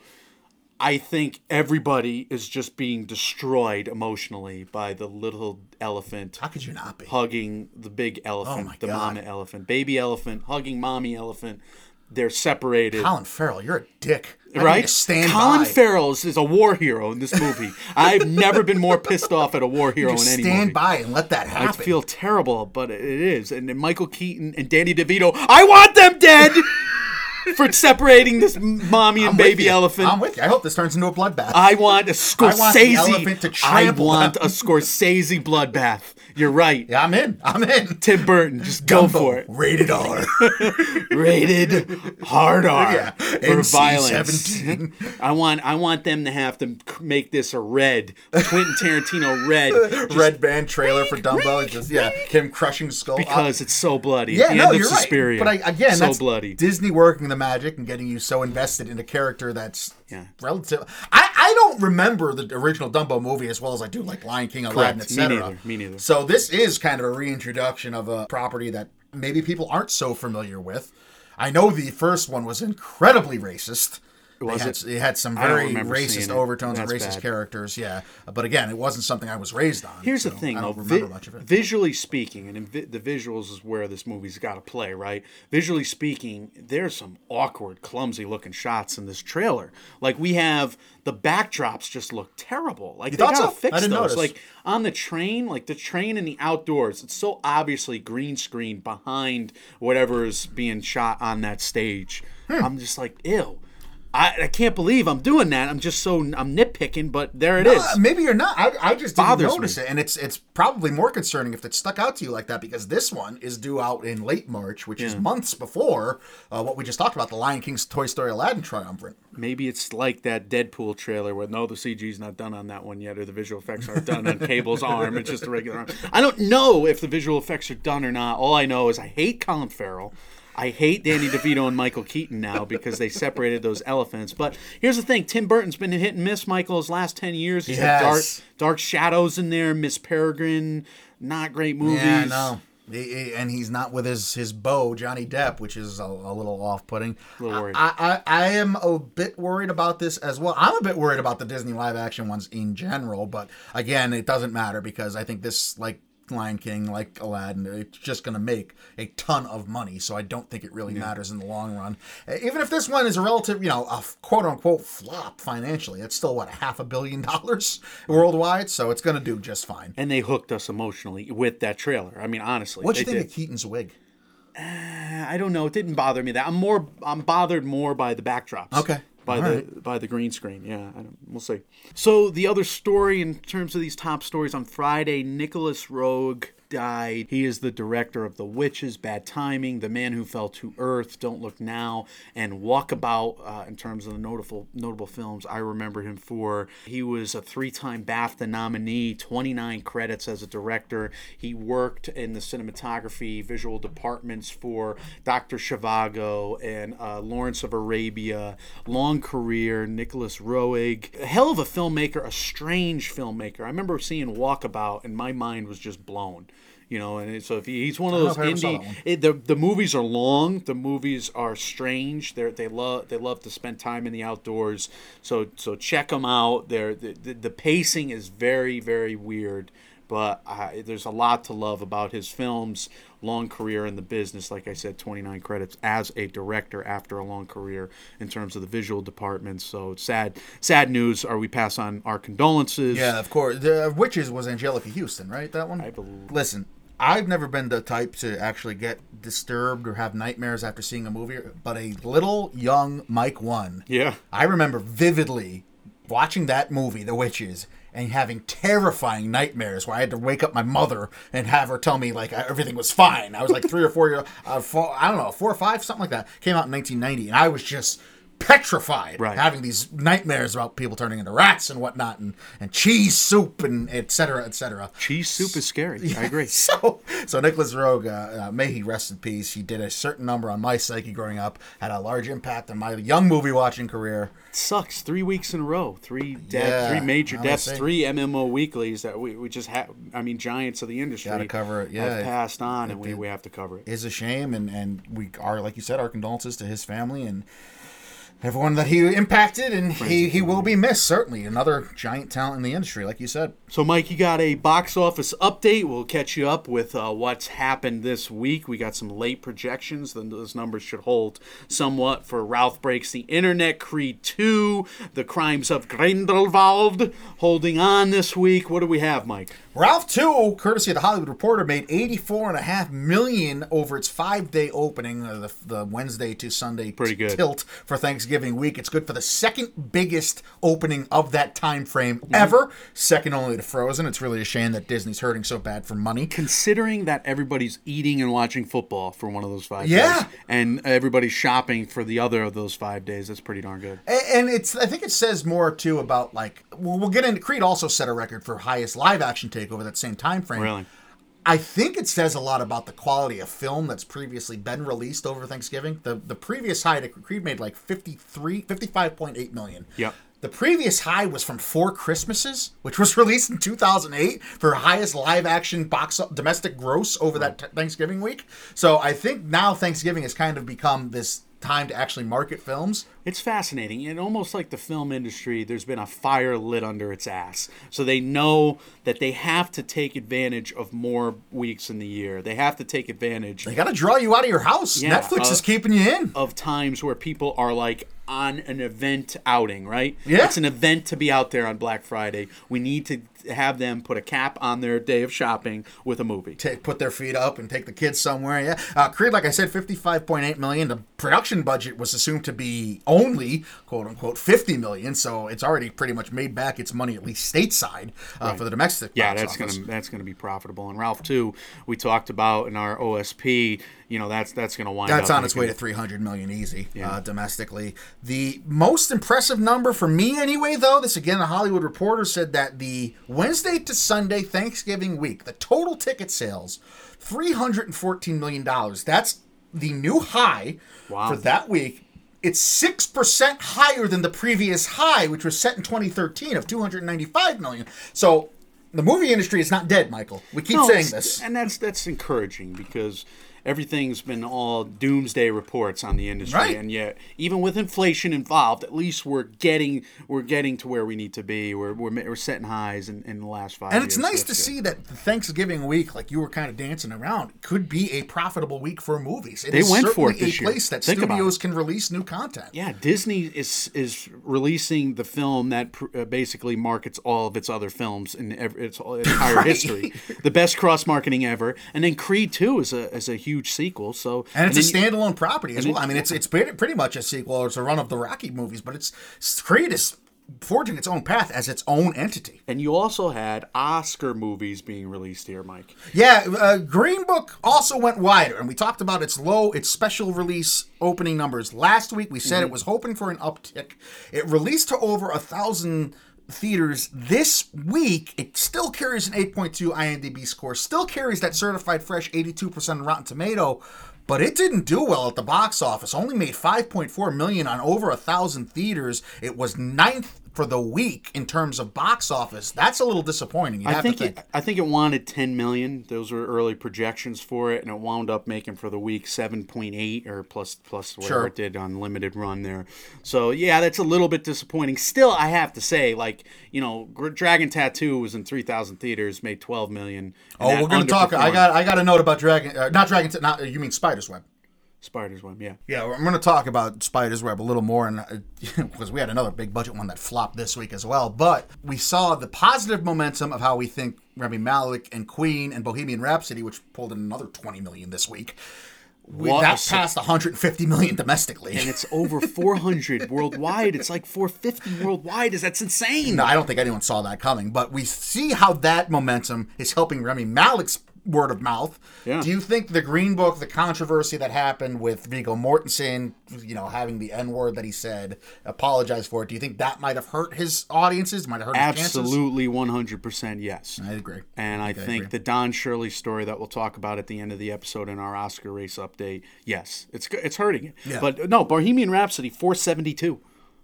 I think everybody is just being destroyed emotionally by the little elephant How could you not be? hugging the big elephant, Oh my the God. mama elephant, baby elephant hugging mommy elephant. They're separated. Colin Farrell, you're a dick. I need Right? to stand Colin by. Farrell is, is a war hero in this movie. I've never been more pissed off at a war hero in Just any stand movie. by and let that I happen. feel terrible, but it is. And then Michael Keaton and Danny DeVito, I want them dead! for separating this mommy and I'm with baby you. elephant. I'm with you. I hope this turns into a bloodbath. I want a Scorsese. I want the elephant to I trample want them. a Scorsese bloodbath. You're right. yeah, I'm in. I'm in. Tim Burton, just go Dumbo, for it. Rated R. Rated hard R Yeah. for N C violence. seventeen. I want I want them to have to c- make this a red Quentin Tarantino red just Red band trailer for Dumbo. It's just yeah, him crushing skull. because it's so bloody. yeah, the no, end of you're Suspiria, right. But I, again, so that's bloody. Disney working the magic and getting you so invested in a character that's Yeah. relative. I, I don't remember the original Dumbo movie as well as I do like Lion King, Aladdin, Correct. et Me cetera. neither. Me neither. So this is kind of a reintroduction of a property that maybe people aren't so familiar with. I know the first one was incredibly racist. Was it? Had, it? it had some I don't very remember racist seeing it. overtones and That's racist bad. characters, yeah. But again, it wasn't something I was raised on. Here's so the thing, I though. don't remember Vi- much of it. Visually speaking, and in vi- the visuals is where this movie's got to play, right? Visually speaking, there's some awkward, clumsy-looking shots in this trailer. Like we have the backdrops just look terrible. Like You they thought gotta so? fix I didn't those. notice. Like on the train, like the train in the outdoors, it's so obviously green screen behind whatever is being shot on that stage. Hmm. I'm just like, ew. I, I can't believe I'm doing that. I'm just so I'm nitpicking, but there it is. Uh, maybe you're not. I, I just didn't Bothers notice me. it, and it's it's probably more concerning if it stuck out to you like that because this one is due out in late March, which is Yeah. months before uh, what we just talked about, the Lion King's Toy Story Aladdin triumvirate. Maybe it's like that Deadpool trailer where no, the C G's not done on that one yet, or the visual effects aren't done on Cable's arm. It's just a regular arm. I don't know if the visual effects are done or not. All I know is I hate Colin Farrell. I hate Danny DeVito and Michael Keaton now because they separated those elephants. But here's the thing: Tim Burton's been hit and miss. Michael, his last ten years, he's had dark, Yes. Dark Shadows in there, Miss Peregrine, not great movies. Yeah, no. He- he- And he's not with his, his beau, Johnny Depp, which is a, a little off-putting. A little worried. I, I, I am a bit worried about this as well. I'm a bit worried about the Disney live-action ones in general, but again, it doesn't matter because I think this, like Lion King, like Aladdin, it's just going to make a ton of money, so I don't think it really matters in the long run. Even if this one is a relative, you know, a quote-unquote flop financially, it's still, what, a half a billion dollars worldwide, so it's going to do just fine. And they hooked us emotionally with that trailer. I mean, honestly, What'd you they think did. of Keaton's wig? I don't know. It didn't bother me that. I'm more. I'm bothered more by the backdrops. Okay. By All the right. by the green screen. Yeah. I don't, we'll see. So the other story in terms of these top stories on Friday, Nicholas Roeg died. He is the director of The Witches, Bad Timing, The Man Who Fell to Earth, Don't Look Now, and Walkabout. Uh, in terms of the notable notable films, I remember him for. He was a three-time BAFTA nominee, twenty-nine credits as a director. He worked in the cinematography, visual departments for Doctor Zhivago and uh, Lawrence of Arabia. Long career, Nicholas Roeg. A hell of a filmmaker, a strange filmmaker. I remember seeing Walkabout, and my mind was just blown. You know, and so if he, he's one of I those don't know if I ever saw indie, that one. it, the the movies are long. The movies are strange. They they love they love to spend time in the outdoors. So so check them out. They're, the, the the pacing is very very weird, but I, there's a lot to love about his films. Long career in the business, like I said, twenty-nine credits as a director after a long career in terms of the visual department. So it's sad sad news. Are we pass on our condolences? Yeah, of course. The Witches was Angelica Houston, right? That one? I believe. Listen, I've never been the type to actually get disturbed or have nightmares after seeing a movie, but a little young Mike One. Yeah. I remember vividly watching that movie, The Witches, and having terrifying nightmares where I had to wake up my mother and have her tell me like everything was fine. I was like three or four years, uh, four, I don't know, four or five, something like that. Came out in nineteen ninety, and I was just petrified, Right. having these nightmares about people turning into rats and whatnot, and, and cheese soup and et cetera, et cetera. Cheese soup is scary. I agree. So, so Nicholas Roeg, uh, uh, may he rest in peace. He did a certain number on my psyche growing up, had a large impact on my young movie watching career. Sucks. Three weeks in a row. Three dead. Yeah, three major I would deaths. say. Three M M O weeklies that we, we just have. I mean, giants of the industry Gotta cover it, yeah. have passed on, and we, it- we have to cover it. Is a shame, and and we are, like you said, our condolences to his family, and everyone that he impacted, and he, he will be missed, certainly. Another giant talent in the industry, like you said. So, Mike, you got a box office update. We'll catch you up with uh, what's happened this week. We got some late projections. Then those numbers should hold somewhat for Ralph Breaks the Internet, Creed two, The Crimes of Grindelwald, holding on this week. What do we have, Mike? Ralph two, courtesy of the Hollywood Reporter, made eighty-four point five million dollars over its five-day opening, uh, the, the Wednesday to Sunday Pretty good. tilt for Thanksgiving week. It's good for the second biggest opening of that time frame ever, second only to Frozen. It's really a shame that Disney's hurting so bad for money. Considering that everybody's eating and watching football for one of those five Yeah. days, and everybody's shopping for the other of those five days, that's pretty darn good. A- And it's, I think it says more, too, about, like, we'll, we'll get into, Creed also set a record for highest live-action take over that same time frame. Really? I think it says a lot about the quality of film that's previously been released over Thanksgiving. The the previous high to Creed made like fifty-three, fifty-five point eight million. Yep. The previous high was from Four Christmases, which was released in two thousand eight for highest live action box domestic gross over that t- Thanksgiving week. So I think now Thanksgiving has kind of become this time to actually market films. It's fascinating. And almost like the film industry, there's been a fire lit under its ass. So they know that they have to take advantage of more weeks in the year. They have to take advantage They got to draw you out of your house. Yeah, Netflix uh, is keeping you in. of times where people are like on an event outing, right? Yeah. It's an event to be out there on Black Friday. We need to have them put a cap on their day of shopping with a movie. Take, put their feet up and take the kids somewhere. Yeah, uh, Creed, like I said, fifty-five point eight million. The production budget was assumed to be only quote unquote fifty million. So it's already pretty much made back its money, at least stateside, uh, for the domestic. Yeah, box that's office. gonna that's gonna be profitable. And Ralph two, we talked about in our O S P. You know, that's that's gonna wind. That's up on its way to making- three hundred million easy Yeah. uh, domestically. The most impressive number for me, anyway, though, this again, the Hollywood Reporter said that the Wednesday to Sunday Thanksgiving week, the total ticket sales, three hundred fourteen million dollars. That's the new high Wow. for that week. It's six percent higher than the previous high, which was set in twenty thirteen of two hundred ninety-five million dollars. So the movie industry is not dead, Michael. We keep No, saying it's- this. and that's that's encouraging because everything's been all doomsday reports on the industry, Right. and yet even with inflation involved, at least we're getting we're getting to where we need to be. We're we're, we're setting highs in, in the last five. And years. it's nice to That's good. see that the Thanksgiving week, like you were kind of dancing around, could be a profitable week for movies. It They is went for certainly it this a year. place that Think about studios it. can release new content. Yeah, Disney is is releasing the film that pr- uh, basically markets all of its other films in ev- its entire Right. history. The best cross marketing ever, and then Creed two is a is a huge sequel. So And it's then a you- standalone property as and well. it- I mean, it's it's pretty pretty much a sequel. It's a run of the Rocky movies, but it's Creed is forging its own path as its own entity. And you also had Oscar movies being released here, Mike. Yeah, uh, Green Book also went wider, and we talked about its low, its special release opening numbers last week. We said it was hoping for an uptick. It released to over a thousand theaters this week. It still carries an eight point two IMDb score, still carries that certified fresh eighty-two percent Rotten Tomato, but it didn't do well at the box office. Only made five point four million dollars on over a thousand theaters. It was ninth for the week in terms of box office. That's a little disappointing. You I have think, to think. It, I think it wanted ten million. Those were early projections for it, and it wound up making for the week seven point eight or plus plus whatever Sure. it did on limited run there. So yeah, that's a little bit disappointing. Still, I have to say, like you know, Gr- Dragon Tattoo was in three thousand theaters, made twelve million. and Oh, that we're gonna talk. I underperformed got. I got a note about Dragon. Uh, not Dragon. Not you mean Spider's Web. Spider's Web. Yeah. Yeah, I'm going to talk about Spider's Web a little more, and because we had another big budget one that flopped this week as well. But we saw the positive momentum of how we think Rami Malek and Queen and Bohemian Rhapsody, which pulled in another twenty million this week. We, What a that su- passed one hundred fifty million domestically. And it's over four hundred worldwide. It's like four fifty worldwide. Is that's insane? No, I don't think anyone saw that coming. But we see how that momentum is helping Rami Malek's word of mouth. Yeah. Do you think the Green Book, the controversy that happened with Viggo Mortensen, you know, having the N word that he said, apologize for it, do you think that might have hurt his audiences? Might have hurt his chances? Absolutely, one hundred percent yes. I agree. And I think I think agree. the Don Shirley story that we'll talk about at the end of the episode in our Oscar race update, yes, it's it's hurting it. Yeah. But no, Bohemian Rhapsody, four seventy-two. That's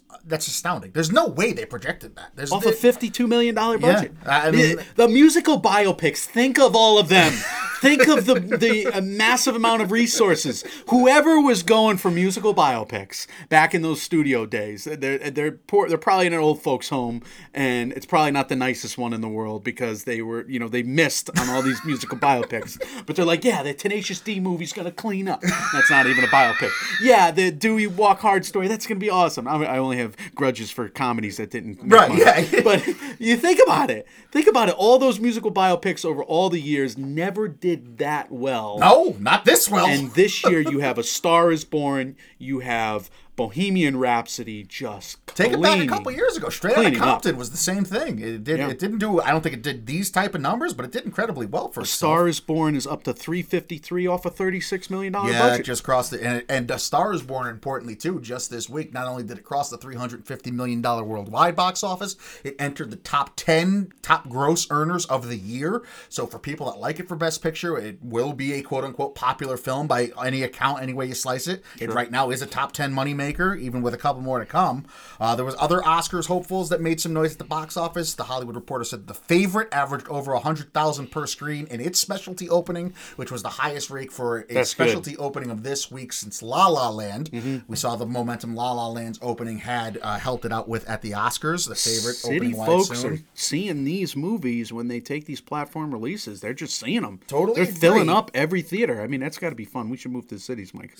that's astounding. There's no way they projected that. There's Off there, a fifty-two million dollars budget. Yeah, I mean- the, the musical biopics, think of all of them. Think of the the uh, massive amount of resources. Whoever was going for musical biopics back in those studio days, they're they're poor, they're probably in an old folks' home, and it's probably not the nicest one in the world because they were, you know, they missed on all these musical biopics. But they're like, yeah, the Tenacious D movie's gonna clean up. That's not even a biopic. Yeah, the Dewey Walk Hard story, that's gonna be awesome. I, I only have grudges for comedies that didn't make Right, money. yeah. But you think about it. Think about it. All those musical biopics over all the years never did that well. No, not this well. And this year you have A Star Is Born, you have Bohemian Rhapsody, just Take it back a cleaning. couple years ago. Straight Outta Cleaning up. Compton was the same thing. It did. Yeah. It didn't do. I don't think it did these type of numbers, but it did incredibly well for A itself. Star Is Born is up to three fifty-three off a thirty-six million dollars Yeah, budget. it just crossed it. And, and A Star Is Born, importantly, too, just this week, not only did it cross the three hundred fifty million dollars worldwide box office, it entered the top ten top gross earners of the year. So for people that like it for Best Picture, it will be a quote-unquote popular film by any account, any way you slice it. It right now is a top ten moneymaker, even with a couple more to come. Uh, there was other Oscars hopefuls that made some noise at the box office. The Hollywood Reporter said The Favorite averaged over one hundred thousand per screen in its specialty opening, which was the highest rate for a That's specialty opening of this week since La La Land. Mm-hmm. We saw the momentum La La Land's opening had uh, helped it out with at the Oscars. The Favorite City opening wide folks soon. are seeing these movies when they take these platform releases. They're just seeing them. Totally They're filling agree. up every theater. I mean, that's got to be fun. We should move to the cities, Mike.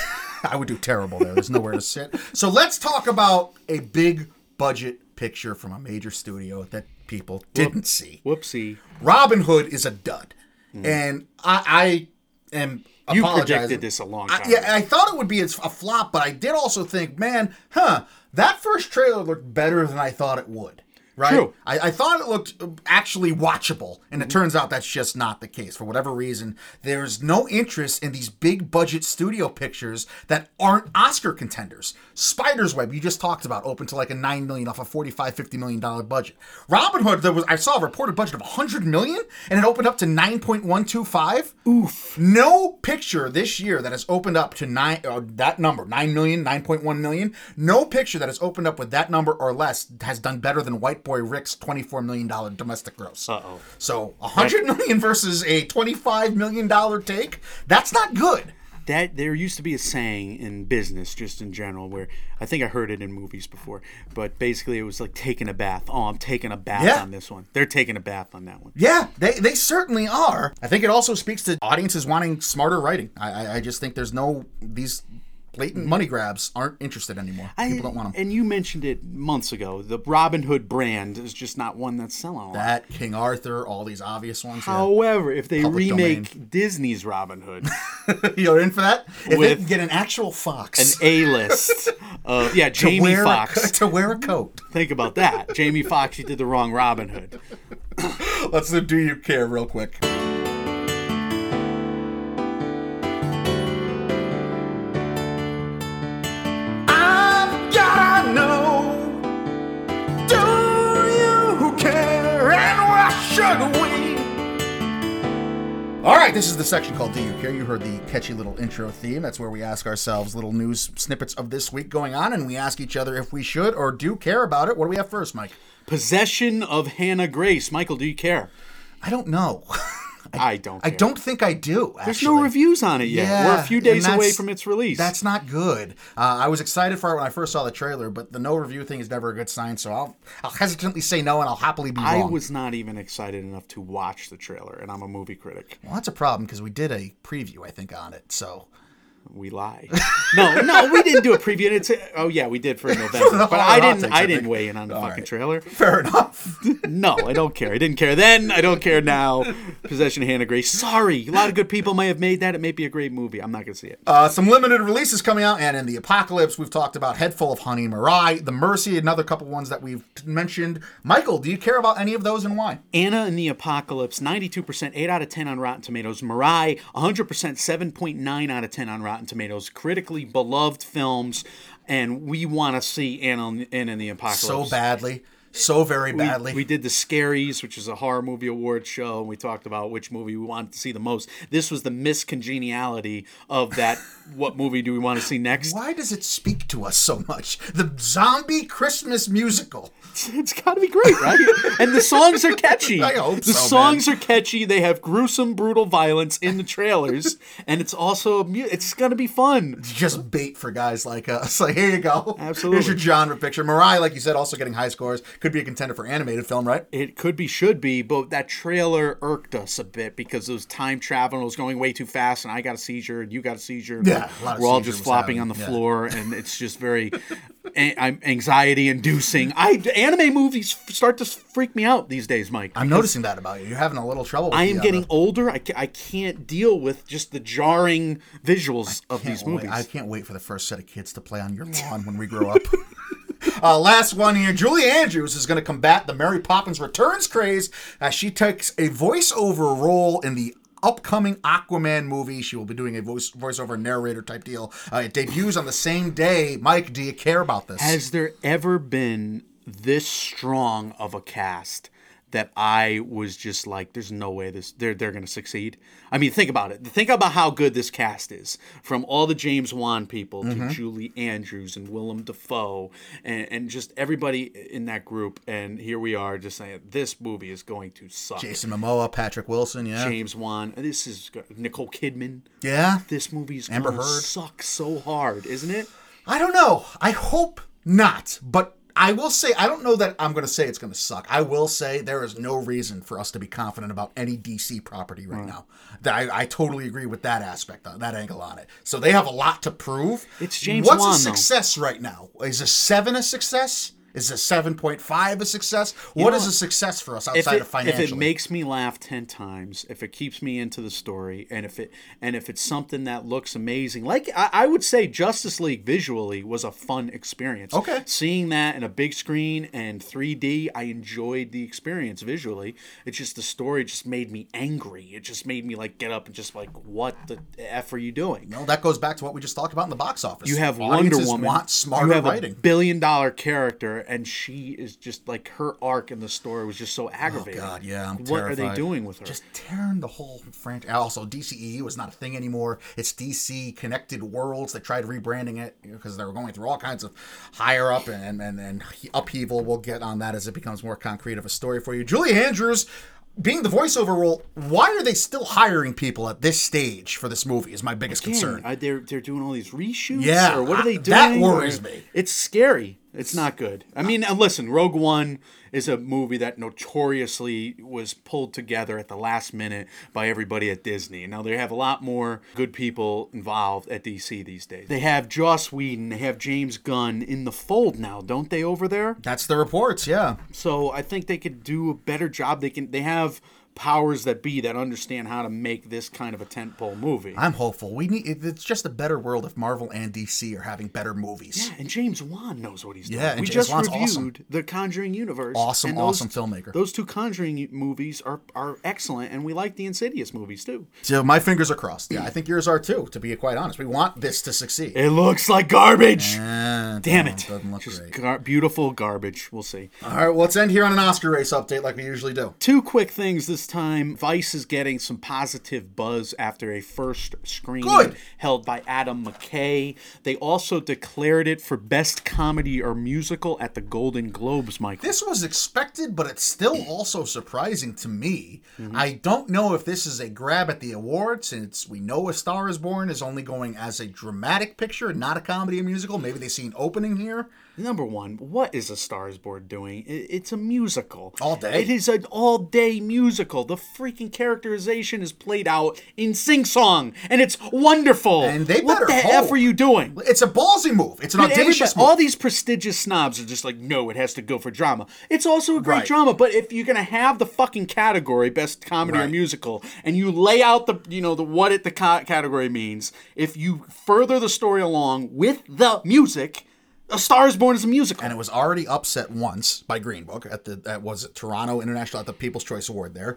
I would do terrible there. There's nowhere to sit. So let's talk about a big budget picture from a major studio that people didn't see. Whoopsie. Robin Hood is a dud. And I, I am You apologizing. predicted this a long time I, yeah, ago. I thought it would be a flop, but I did also think, man, huh, that first trailer looked better than I thought it would. Right? True. I, I thought it looked actually watchable, and it turns out that's just not the case. For whatever reason, there's no interest in these big budget studio pictures that aren't Oscar contenders. Spider's Web, you just talked about, open to like a nine million dollars off a forty-five, fifty million dollars budget. Robin Hood, there was I saw a reported budget of one hundred million dollars, and it opened up to nine point one two five. Oof. No picture this year that has opened up to nine uh, that number, nine million dollars, nine point one million dollars. No picture that has opened up with that number or less has done better than White Boy Rick's twenty-four million dollars domestic gross. Uh-oh. So one hundred million dollars versus a twenty-five million dollars take, that's not good. That there used to be a saying in business, just in general, where I think I heard it in movies before, but basically it was like taking a bath. Oh, I'm taking a bath Yeah. on this one. They're taking a bath on that one. Yeah, they, they certainly are. I think it also speaks to audiences wanting smarter writing. I, I, I just think there's no, these blatant money grabs aren't interested anymore. People I- don't want them. And you mentioned it months ago. The Robin Hood brand is just not one that's selling a lot. That, King Arthur, all these obvious ones. yeah. However, if they Public remake domain. Disney's Robin Hood, You're in for that? If they With can get an actual fox an A-list of yeah, to Jamie wear a Foxx. co- to wear a coat. Think about that. Jamie Foxx, you did the wrong Robin Hood. Let's do Do You Care real quick. I've gotta know, do you care, and why should we? All right, this is the section called Do You Care? You heard the catchy little intro theme. That's where we ask ourselves little news snippets of this week going on, and we ask each other if we should or do care about it. What do we have first, Mike? Possession of Hannah Grace. Michael, do you care? I don't know. I don't I care. don't think I do, There's actually. no reviews on it yet. Yeah, We're a few and days away that's- from its release. That's not good. Uh, I was excited for it when I first saw the trailer, but the no review thing is never a good sign, so I'll I'll hesitantly say no, and I'll happily be I wrong. was not even excited enough to watch the trailer, and I'm a movie critic. Well, that's a problem, because we did a preview, I think, on it, so... We lie. No, no, we didn't do a preview. It's oh yeah, we did for November, the but I hot didn't. takes, I I didn't think. weigh in on the All fucking right. trailer. Fair enough. No, I don't care. I didn't care then. I don't care now. Possession of Hannah Grace. Sorry, a lot of good people may have made that. It may be a great movie. I'm not gonna see it. Uh, some limited releases coming out, and in the Apocalypse, we've talked about Head Full of Honey, Mirai, The Mercy, another couple ones that we've mentioned. Michael, do you care about any of those, and why? Anna and the Apocalypse, ninety-two percent, eight out of ten on Rotten Tomatoes. Mirai, one hundred percent, seven point nine out of ten on Rotten Tomatoes. Critically beloved films, and we want to see Anna, Anna and the Apocalypse. So badly. so very We, badly. we did the Scaries, which is a horror movie award show, and we talked about which movie we wanted to see the most. This was the miscongeniality of that. What movie do we want to see next? Why does it speak to us so much? The zombie Christmas musical. It's got to be great, right? And the songs are catchy. I hope the so, songs man. are catchy. They have gruesome, brutal violence in the trailers, and it's also a mu- it's going to be fun. Just bait for guys like us. Like, here you go. Absolutely. Here's your genre picture. Mariah, like you said, also getting high scores. Could be a contender for animated film, right? It could be, should be, but that trailer irked us a bit because it was time travel and it was going way too fast, and I got a seizure and you got a seizure. And Yeah, a lot of we're all seizure just was flopping happening, on the yeah. floor, and it's just very a- anxiety inducing. I anime movies start to freak me out these days, Mike. I'm noticing that about you. You're having a little trouble with I the, am uh, getting the- older. I, ca- I can't deal with just the jarring visuals of Can't these wait- movies. I can't wait for the first set of kids to play on your lawn when we grow up. Uh, last one here. Julie Andrews is going to combat the Mary Poppins Returns craze as she takes a voiceover role in the upcoming Aquaman movie. She will be doing a voice voiceover narrator type deal. Uh, it debuts on the same day. Mike, do you care about this? Has there ever been this strong of a cast that I was just like, there's no way this they're they're gonna succeed? I mean, think about it. Think about how good this cast is. From all the James Wan people to Mm-hmm. Julie Andrews and Willem Dafoe and, and just everybody in that group. And here we are just saying this movie is going to suck. Jason Momoa, Patrick Wilson, yeah. James Wan. This is Nicole Kidman. Yeah. This movie's Amber gonna Heard. suck so hard, isn't it? I don't know. I hope not. But I will say, I don't know that I'm going to say it's going to suck. I will say there is no reason for us to be confident about any D C property right now. That I, I totally agree with that aspect, uh, that angle on it. So they have a lot to prove. It's James What's Wan, a though. success right now? Is a seven a success? Is a seven point five a success? What know, is a success for us If outside it, of financially? if it makes me laugh ten times, if it keeps me into the story, and if it and if it's something that looks amazing, like I, I would say Justice League visually was a fun experience. Okay. Seeing that in a big screen and three D, I enjoyed the experience visually. It's just the story just made me angry. It just made me like get up and just like, what the F are you doing? No, that goes back to what we just talked about in the box office. You have Audiences Wonder Woman. want smarter you have writing. a billion dollar character, and she is just like her arc in the story was just so aggravating. Oh God, yeah, I'm What are they terrified. doing with her? Just tearing the whole franchise. Also, D C E U is not a thing anymore. It's D C Connected Worlds. They tried rebranding it because they were going through all kinds of higher up and, and, and upheaval. We'll get on that as it becomes more concrete of a story for you. Julie Andrews, being the voiceover role, why are they still hiring people at this stage for this movie is my biggest Again, concern. are they they're doing all these reshoots? Yeah, or what are they I- doing? that worries Or- me. It's scary. It's not good. I mean, uh, listen, Rogue One is a movie that notoriously was pulled together at the last minute by everybody at Disney. Now they have a lot more good people involved at D C these days. They have Joss Whedon, they have James Gunn in the fold now, don't they, over there? That's the reports, yeah. So I think they could do a better job. They can. They have powers that be that understand how to make this kind of a tentpole movie. I'm hopeful. We need. It's just a better world if Marvel and D C are having better movies. Yeah, and James Wan knows what he's doing. Yeah, and we James just Wan's reviewed awesome. the Conjuring universe. Awesome, and those- awesome filmmaker. Those two Conjuring movies are are excellent, and we like the Insidious movies too. So my fingers are crossed. Yeah, I think yours are too. To be quite honest, we want this to succeed. It looks like garbage. Eh, Damn no, it! Doesn't look Just great. gar- beautiful garbage. We'll see. All right, well, let's end here on an Oscar race update like we usually do. Two quick things this time. Vice is getting some positive buzz after a first screening Good. held by Adam McKay. They also declared it for Best Comedy or Musical at the Golden Globes, Michael. This was expected, but it's still also surprising to me. Mm-hmm. I don't know if this is a grab at the award, since we know A Star is Born is only going as a dramatic picture, not a comedy or musical. Maybe they see an opening here. Number one, what is A Star is Born doing? I- It's a musical. All day? It is an all-day musical. The freaking characterization is played out in sing-song, and it's wonderful. And they what better the hope. F are you doing? It's a ballsy move. It's an But audacious everybody- move. all these prestigious snobs are just like, no, it has to go for drama. It's also a great Right. drama, but if you're gonna have the fucking category, best comedy or Right. musical, and you lay out the, you know, the what it the ca- category means, if you further the story along with the music, A Star is Born is a musical. And it was already upset once by Green Book at the at was it Toronto International at the People's Choice Award there.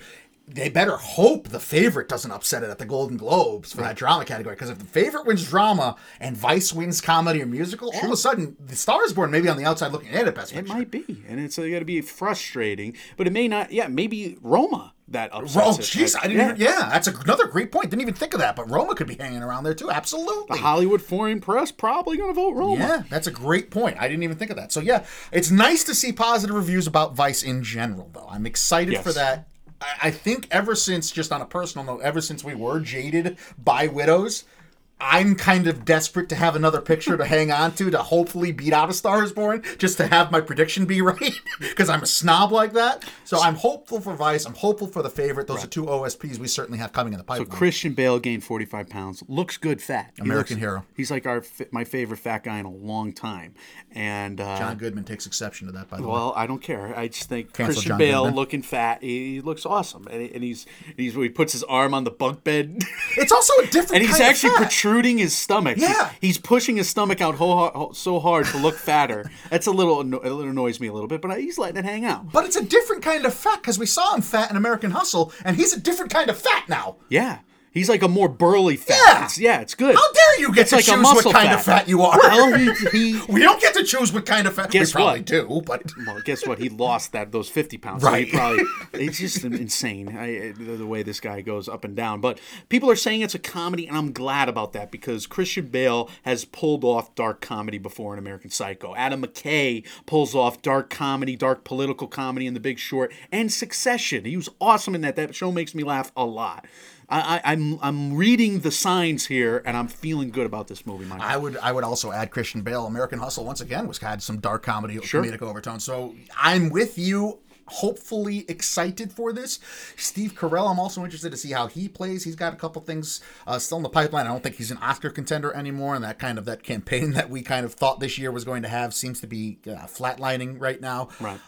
they better hope The Favorite doesn't upset it at the Golden Globes for that drama category. Because if The Favorite wins drama and Vice wins comedy or musical, all of a sudden, The Star is Born may be on the outside looking in at Best Picture. It might be, and it's uh, going to be frustrating, but it may not. Yeah, maybe Roma that upsets Oh, it. jeez, I didn't. Yeah. Even, yeah, that's another great point. Didn't even think of that. But Roma could be hanging around there too. Absolutely. The Hollywood Foreign Press probably going to vote Roma. Yeah, that's a great point. I didn't even think of that. So yeah, it's nice to see positive reviews about Vice in general, though. I'm excited Yes. for that. I I think ever since, just on a personal note, ever since we were jaded by Widows, I'm kind of desperate to have another picture to hang on to to hopefully beat out A Star is Born, just to have my prediction be right, because I'm a snob like that. So I'm hopeful for Vice. I'm hopeful for The Favorite. Those are two O S Ps we certainly have coming in the So pipeline. Christian Bale gained forty-five pounds. Looks good fat. He American looks- hero. He's like our fa- my favorite fat guy in a long time. And uh, John Goodman takes exception to that, by the way. well, I don't care. I just think Cancel Christian John Bale Goodman. looking fat, he, he looks awesome, and, and he's he's he puts his arm on the bunk bed, It's also a different and he's kind of actually fat. protruding his stomach. Yeah. He- he's pushing his stomach out ho- ho- so hard to look fatter. That's a little anno- it annoys me a little bit, but he's letting it hang out. But it's a different kind of fat, because we saw him fat in American Hustle, and he's a different kind of fat now. Yeah. He's like a more burly fat. Yeah. It's, yeah, it's good. How dare you get It's to like a choose what muscle kind fat. of fat you are? Well, he, he we don't get to choose what kind of fat. Guess we probably what? do, but well, guess what? He lost that those fifty pounds. Right. So he probably it's just insane I, the, the way this guy goes up and down. But people are saying it's a comedy, and I'm glad about that because Christian Bale has pulled off dark comedy before in American Psycho. Adam McKay pulls off dark comedy, dark political comedy in The Big Short, and Succession. He was awesome in that. That show makes me laugh a lot. I, I, I'm I'm reading the signs here, and I'm feeling good about this movie, Michael. I would I would also add Christian Bale. American Hustle once again was had some dark comedy, Sure. comedic overtones. So I'm with you. Hopefully excited for this. Steve Carell, I'm also interested to see how he plays. He's got a couple things uh, still in the pipeline. I don't think he's an Oscar contender anymore, and that kind of that campaign that we kind of thought this year was going to have seems to be uh, flatlining right now. Right.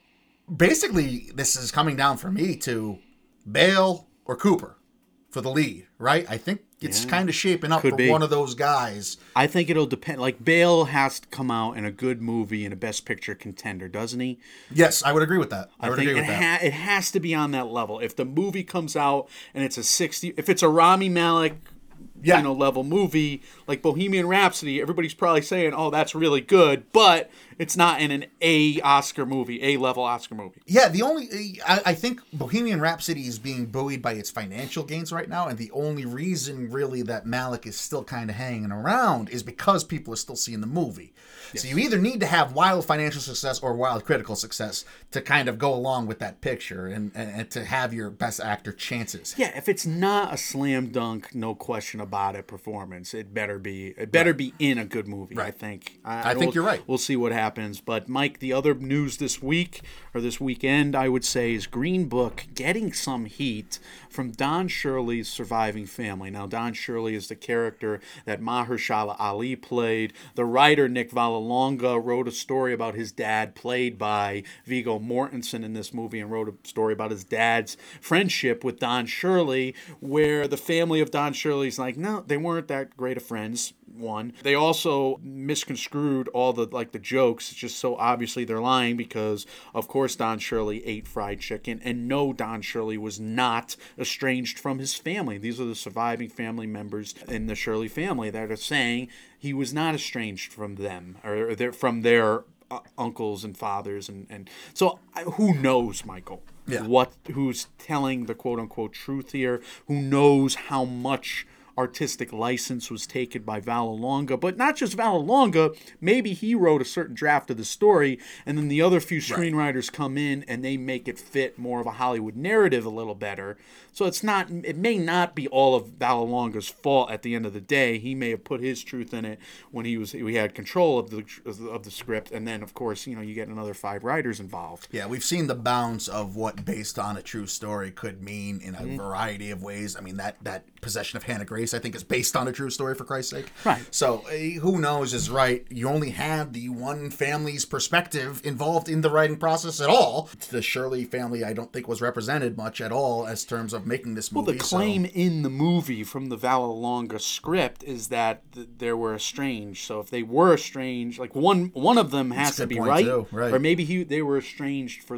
Basically, this is coming down for me to Bale or Cooper for the lead, right? I think it's Yeah. kind of shaping up Could for be. one of those guys. I think it'll depend. Like Bale has to come out in a good movie and a Best Picture contender, doesn't he? Yes, I would agree with that. I, I would think agree it, with that. ha- it has to be on that level. If the movie comes out and it's a sixty, if it's a Rami Malek, Yeah. you know, level movie like Bohemian Rhapsody, everybody's probably saying, "Oh, that's really good," but it's not in an A Oscar movie, A level Oscar movie. Yeah, the only I, I think Bohemian Rhapsody is being buoyed by its financial gains right now, and the only reason really that Malik is still kind of hanging around is because people are still seeing the movie. So you either need to have wild financial success or wild critical success to kind of go along with that picture and, and, and to have your best actor chances. Yeah, if it's not a slam dunk, no question about it performance, it better be it better be in a good movie. I Right. think. I think we'll- you're right. We'll see what happens. But Mike, the other news this week or this weekend, I would say, is Green Book getting some heat from Don Shirley's surviving family. Now, Don Shirley is the character that Mahershala Ali played. The writer Nick Vallelonga wrote a story about his dad, played by Viggo Mortensen in this movie, and wrote a story about his dad's friendship with Don Shirley, where the family of Don Shirley's like, no, they weren't that great of friends. One, they also misconstrued all the like the jokes. It's just so obviously they're lying because, of course, Don Shirley ate fried chicken, and no, Don Shirley was not estranged from his family. These are the surviving family members in the Shirley family that are saying he was not estranged from them or, or they're from their uh, uncles and fathers, and and so I- who knows, Michael? Yeah. What who's telling the quote unquote truth here? Who knows how much artistic license was taken by Vallelonga, but not just Vallelonga. Maybe he wrote a certain draft of the story, and then the other few screenwriters come in and they make it fit more of a Hollywood narrative a little better. So it's not, it may not be all of Vallelonga's fault at the end of the day. He may have put his truth in it when he was we had control of the of the script, and then of course you know you get another five writers involved. Yeah, we've seen the bounds of what based on a true story could mean in a Mm-hmm. variety of ways. I mean, that, that possession of Hannah Grace, I think, is based on a true story, for Christ's sake. Right. So, uh, who knows is right. You only had the one family's perspective involved in the writing process at all. The Shirley family, I don't think, was represented much at all as terms of making this Well, movie. the so- claim in the movie from the Vallelonga script is that th- they were estranged. So if they were estranged, like one one of them has That's a to good be point, right, too. Right. or maybe he they were estranged for that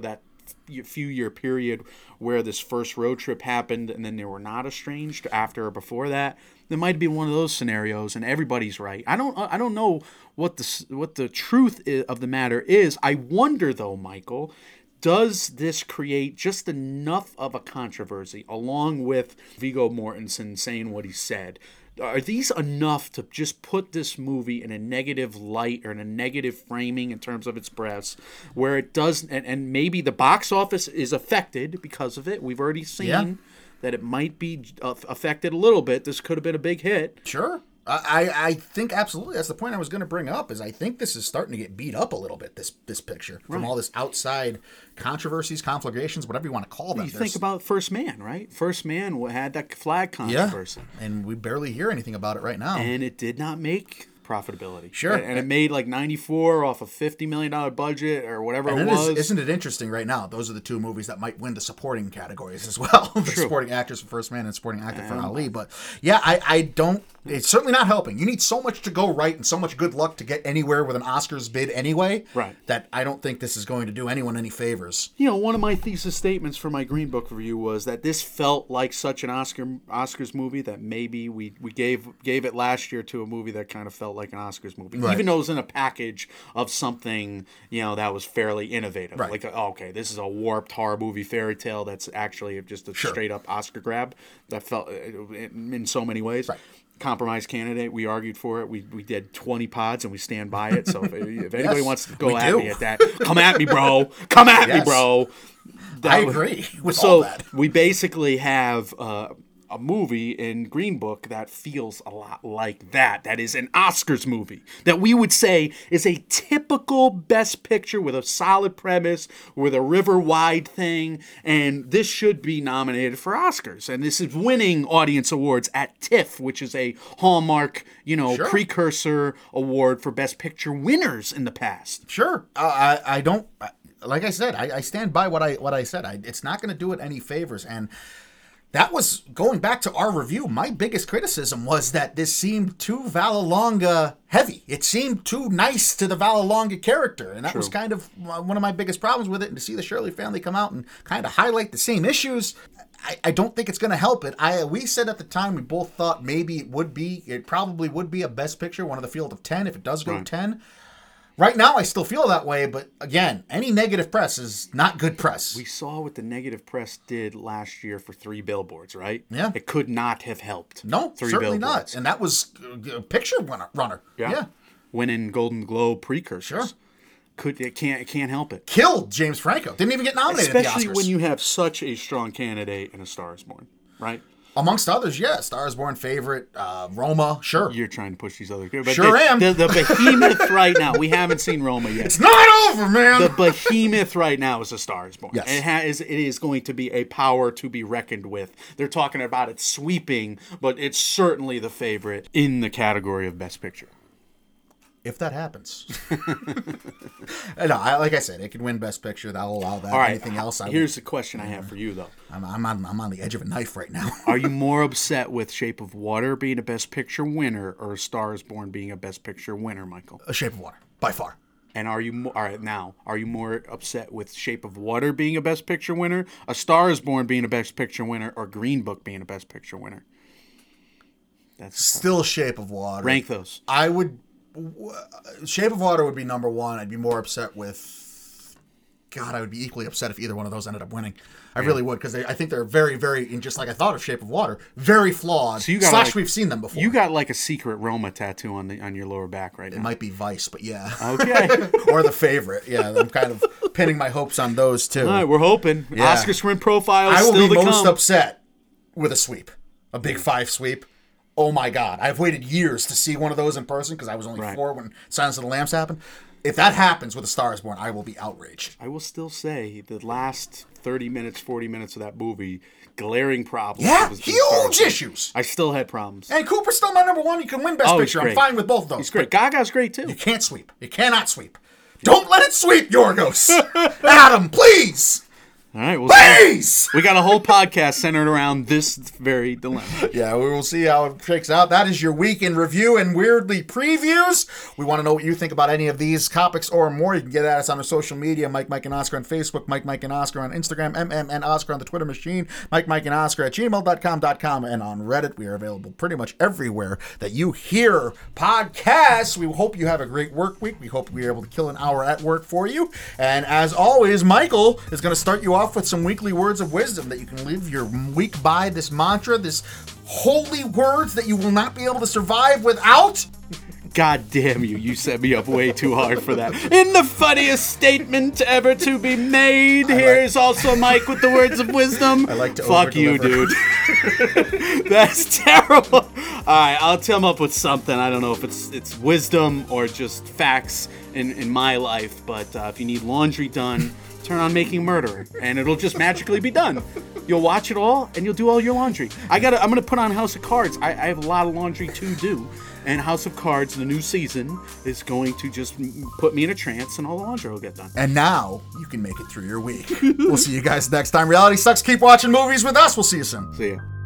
few year period where this first road trip happened and then they were not estranged after or before that. There might be one of those scenarios, and everybody's right. I don't I don't know what the what the truth of the matter is. I wonder though, Michael, does this create just enough of a controversy, along with Viggo Mortensen saying what he said? Are these enough to just put this movie in a negative light or in a negative framing in terms of its press, where it doesn't, and, and maybe the box office is affected because of it? We've already seen Yeah. that it might be uh, affected a little bit. This could have been a big hit. Sure. I, I think absolutely. That's the point I was going to bring up. Is I think this is starting to get beat up a little bit. This this picture from Right. all this outside controversies, conflagrations, whatever you want to call them. You There's- think about First Man, right? First Man had that flag controversy. yeah, and we barely hear anything about it right now. And it did not make profitability. Sure. And, and it made like ninety-four off a fifty million dollars budget or whatever And it it is, was. isn't it interesting right now? Those are the two movies that might win the supporting categories as well. the True. supporting actors for First Man and supporting actor for Ali. But yeah, I, I don't. It's certainly not helping. You need so much to go right and so much good luck to get anywhere with an Oscars bid anyway. Right. That I don't think this is going to do anyone any favors. You know, one of my thesis statements for my Green Book review was that this felt like such an Oscar Oscars movie that maybe we, we gave gave it last year to a movie that kind of felt like an Oscars movie, Right. even though it was in a package of something, you know, that was fairly innovative. Right. Like, oh, okay, this is a warped horror movie fairy tale that's actually just a Sure. straight up Oscar grab that felt uh, in in so many ways. Right. Compromise candidate. We argued for it. We we did twenty pods and we stand by it. So if, if anybody Yes, wants to go we at do. me at that, come at me, bro. Come at me, Yes. bro. That I was- agree with so all that. we basically have uh, a movie in Green Book that feels a lot like that. That is an Oscars movie that we would say is a typical Best Picture with a solid premise, with a river-wide thing, and this should be nominated for Oscars. And this is winning audience awards at TIFF, which is a Hallmark, you know, Sure. precursor award for Best Picture winners in the past. Sure. Uh, I I don't. I- Like I said, I, I stand by what I what I said. I, it's not going to do it any favors. And that was going back to our review. My biggest criticism was that this seemed too Vallelonga heavy. It seemed too nice to the Vallelonga character, and that was kind of one of my biggest problems with it. And to see the Shirley family come out and kind of highlight the same issues, I, I don't think it's going to help it. I we said at the time we both thought maybe it would be, it probably would be a Best Picture, one of the field of ten if it does go Right. ten. Right now, I still feel that way, but again, any negative press is not good press. We saw what the negative press did last year for Three Billboards, right? Yeah. It could not have helped. no, Three certainly Billboards. not. And that was a picture runner. runner. Yeah. yeah. Winning Golden Globe precursors. Sure. Could it can't it can't help it. Killed James Franco. Didn't even get nominated Especially at the Oscars. when you have such a strong candidate in A Star Is Born, right? Amongst others, yeah. Star is Born favorite, uh, Roma, sure. You're trying to push these other but Sure the, am. The, the behemoth right now. We haven't seen Roma yet. It's not over, man! The behemoth right now is A Star Is Born. Yes. It has it is going to be a power to be reckoned with. They're talking about it sweeping, but it's certainly the favorite in the category of Best Picture. if that happens. no, I, like I said, it can win Best Picture. That'll allow that. All right. Anything else, I Here's the question I have for you, though. I'm, I'm, on, I'm on the edge of a knife right now. Are you more upset with Shape of Water being a Best Picture winner or A Star Is Born being a Best Picture winner, Michael? A Shape of Water, by far. And are you mo- all right now? Are you more upset with Shape of Water being a Best Picture winner, A Star Is Born being a Best Picture winner, or Green Book being a Best Picture winner? That's Still Shape of Water. rank those. I would. w- Shape of Water would be number one. I'd be more upset with. God, I would be equally upset if either one of those ended up winning. I really would, because I think they're very, very, and just like I thought of Shape of Water, very flawed. So you got Slash, like- we've seen them before. You got like a secret Roma tattoo on the on your lower back right It now. might be Vice, but yeah. Okay. Or The Favorite. Yeah, I'm kind of pinning my hopes on those two. All right, we're hoping. Yeah. Oscar sprint profile I will still be to most come. upset with a sweep, a Big Five sweep. Oh my God! I've waited years to see one of those in person because I was only Right. four when Silence of the Lambs happened. If that happens with A Star Is Born, I will be outraged. I will still say the last thirty minutes, forty minutes of that movie, glaring problems. Yeah, with the- the Star huge Wars. issues. I still had problems. And Cooper's still my number one. You can win Best Oh, he's Picture. I'm great. fine with both of those. He's great. Gaga's great too. You can't sweep. You cannot sweep. Don't let it sweep, Yorgos. Adam, please. All right, well, Please! we got a whole podcast centered around this very dilemma. Yeah, we will see how it shakes out. That is your week in review and weirdly previews. We want to know what you think about any of these topics or more. You can get at us on our social media, Mike, Mike, and Oscar on Facebook, Mike, Mike, and Oscar on Instagram, M M and Oscar on the Twitter machine, Mike, Mike, and Oscar at gmail dot com dot com, and on Reddit. We are available pretty much everywhere that you hear podcasts. We hope you have a great work week. We hope we are able to kill an hour at work for you. And as always, Michael is going to start you off with some weekly words of wisdom that you can live your week by, this mantra, this holy words that you will not be able to survive without. God damn you, you set me up way too hard for that. In the funniest statement ever to be made, here's also Mike with the words of wisdom. I like to Fuck you, dude. That's terrible. All right, I'll come up with something. I don't know if it's it's wisdom or just facts in, in my life, but uh, if you need laundry done, turn on Making Murderer, and it'll just magically be done. You'll watch it all, and you'll do all your laundry. I gotta. I'm gonna put on House of Cards. I, I have a lot of laundry to do, and House of Cards, the new season, is going to just put me in a trance, and all the laundry will get done. And now you can make it through your week. We'll see you guys next time. Reality sucks. Keep watching movies with us. We'll see you soon. See ya.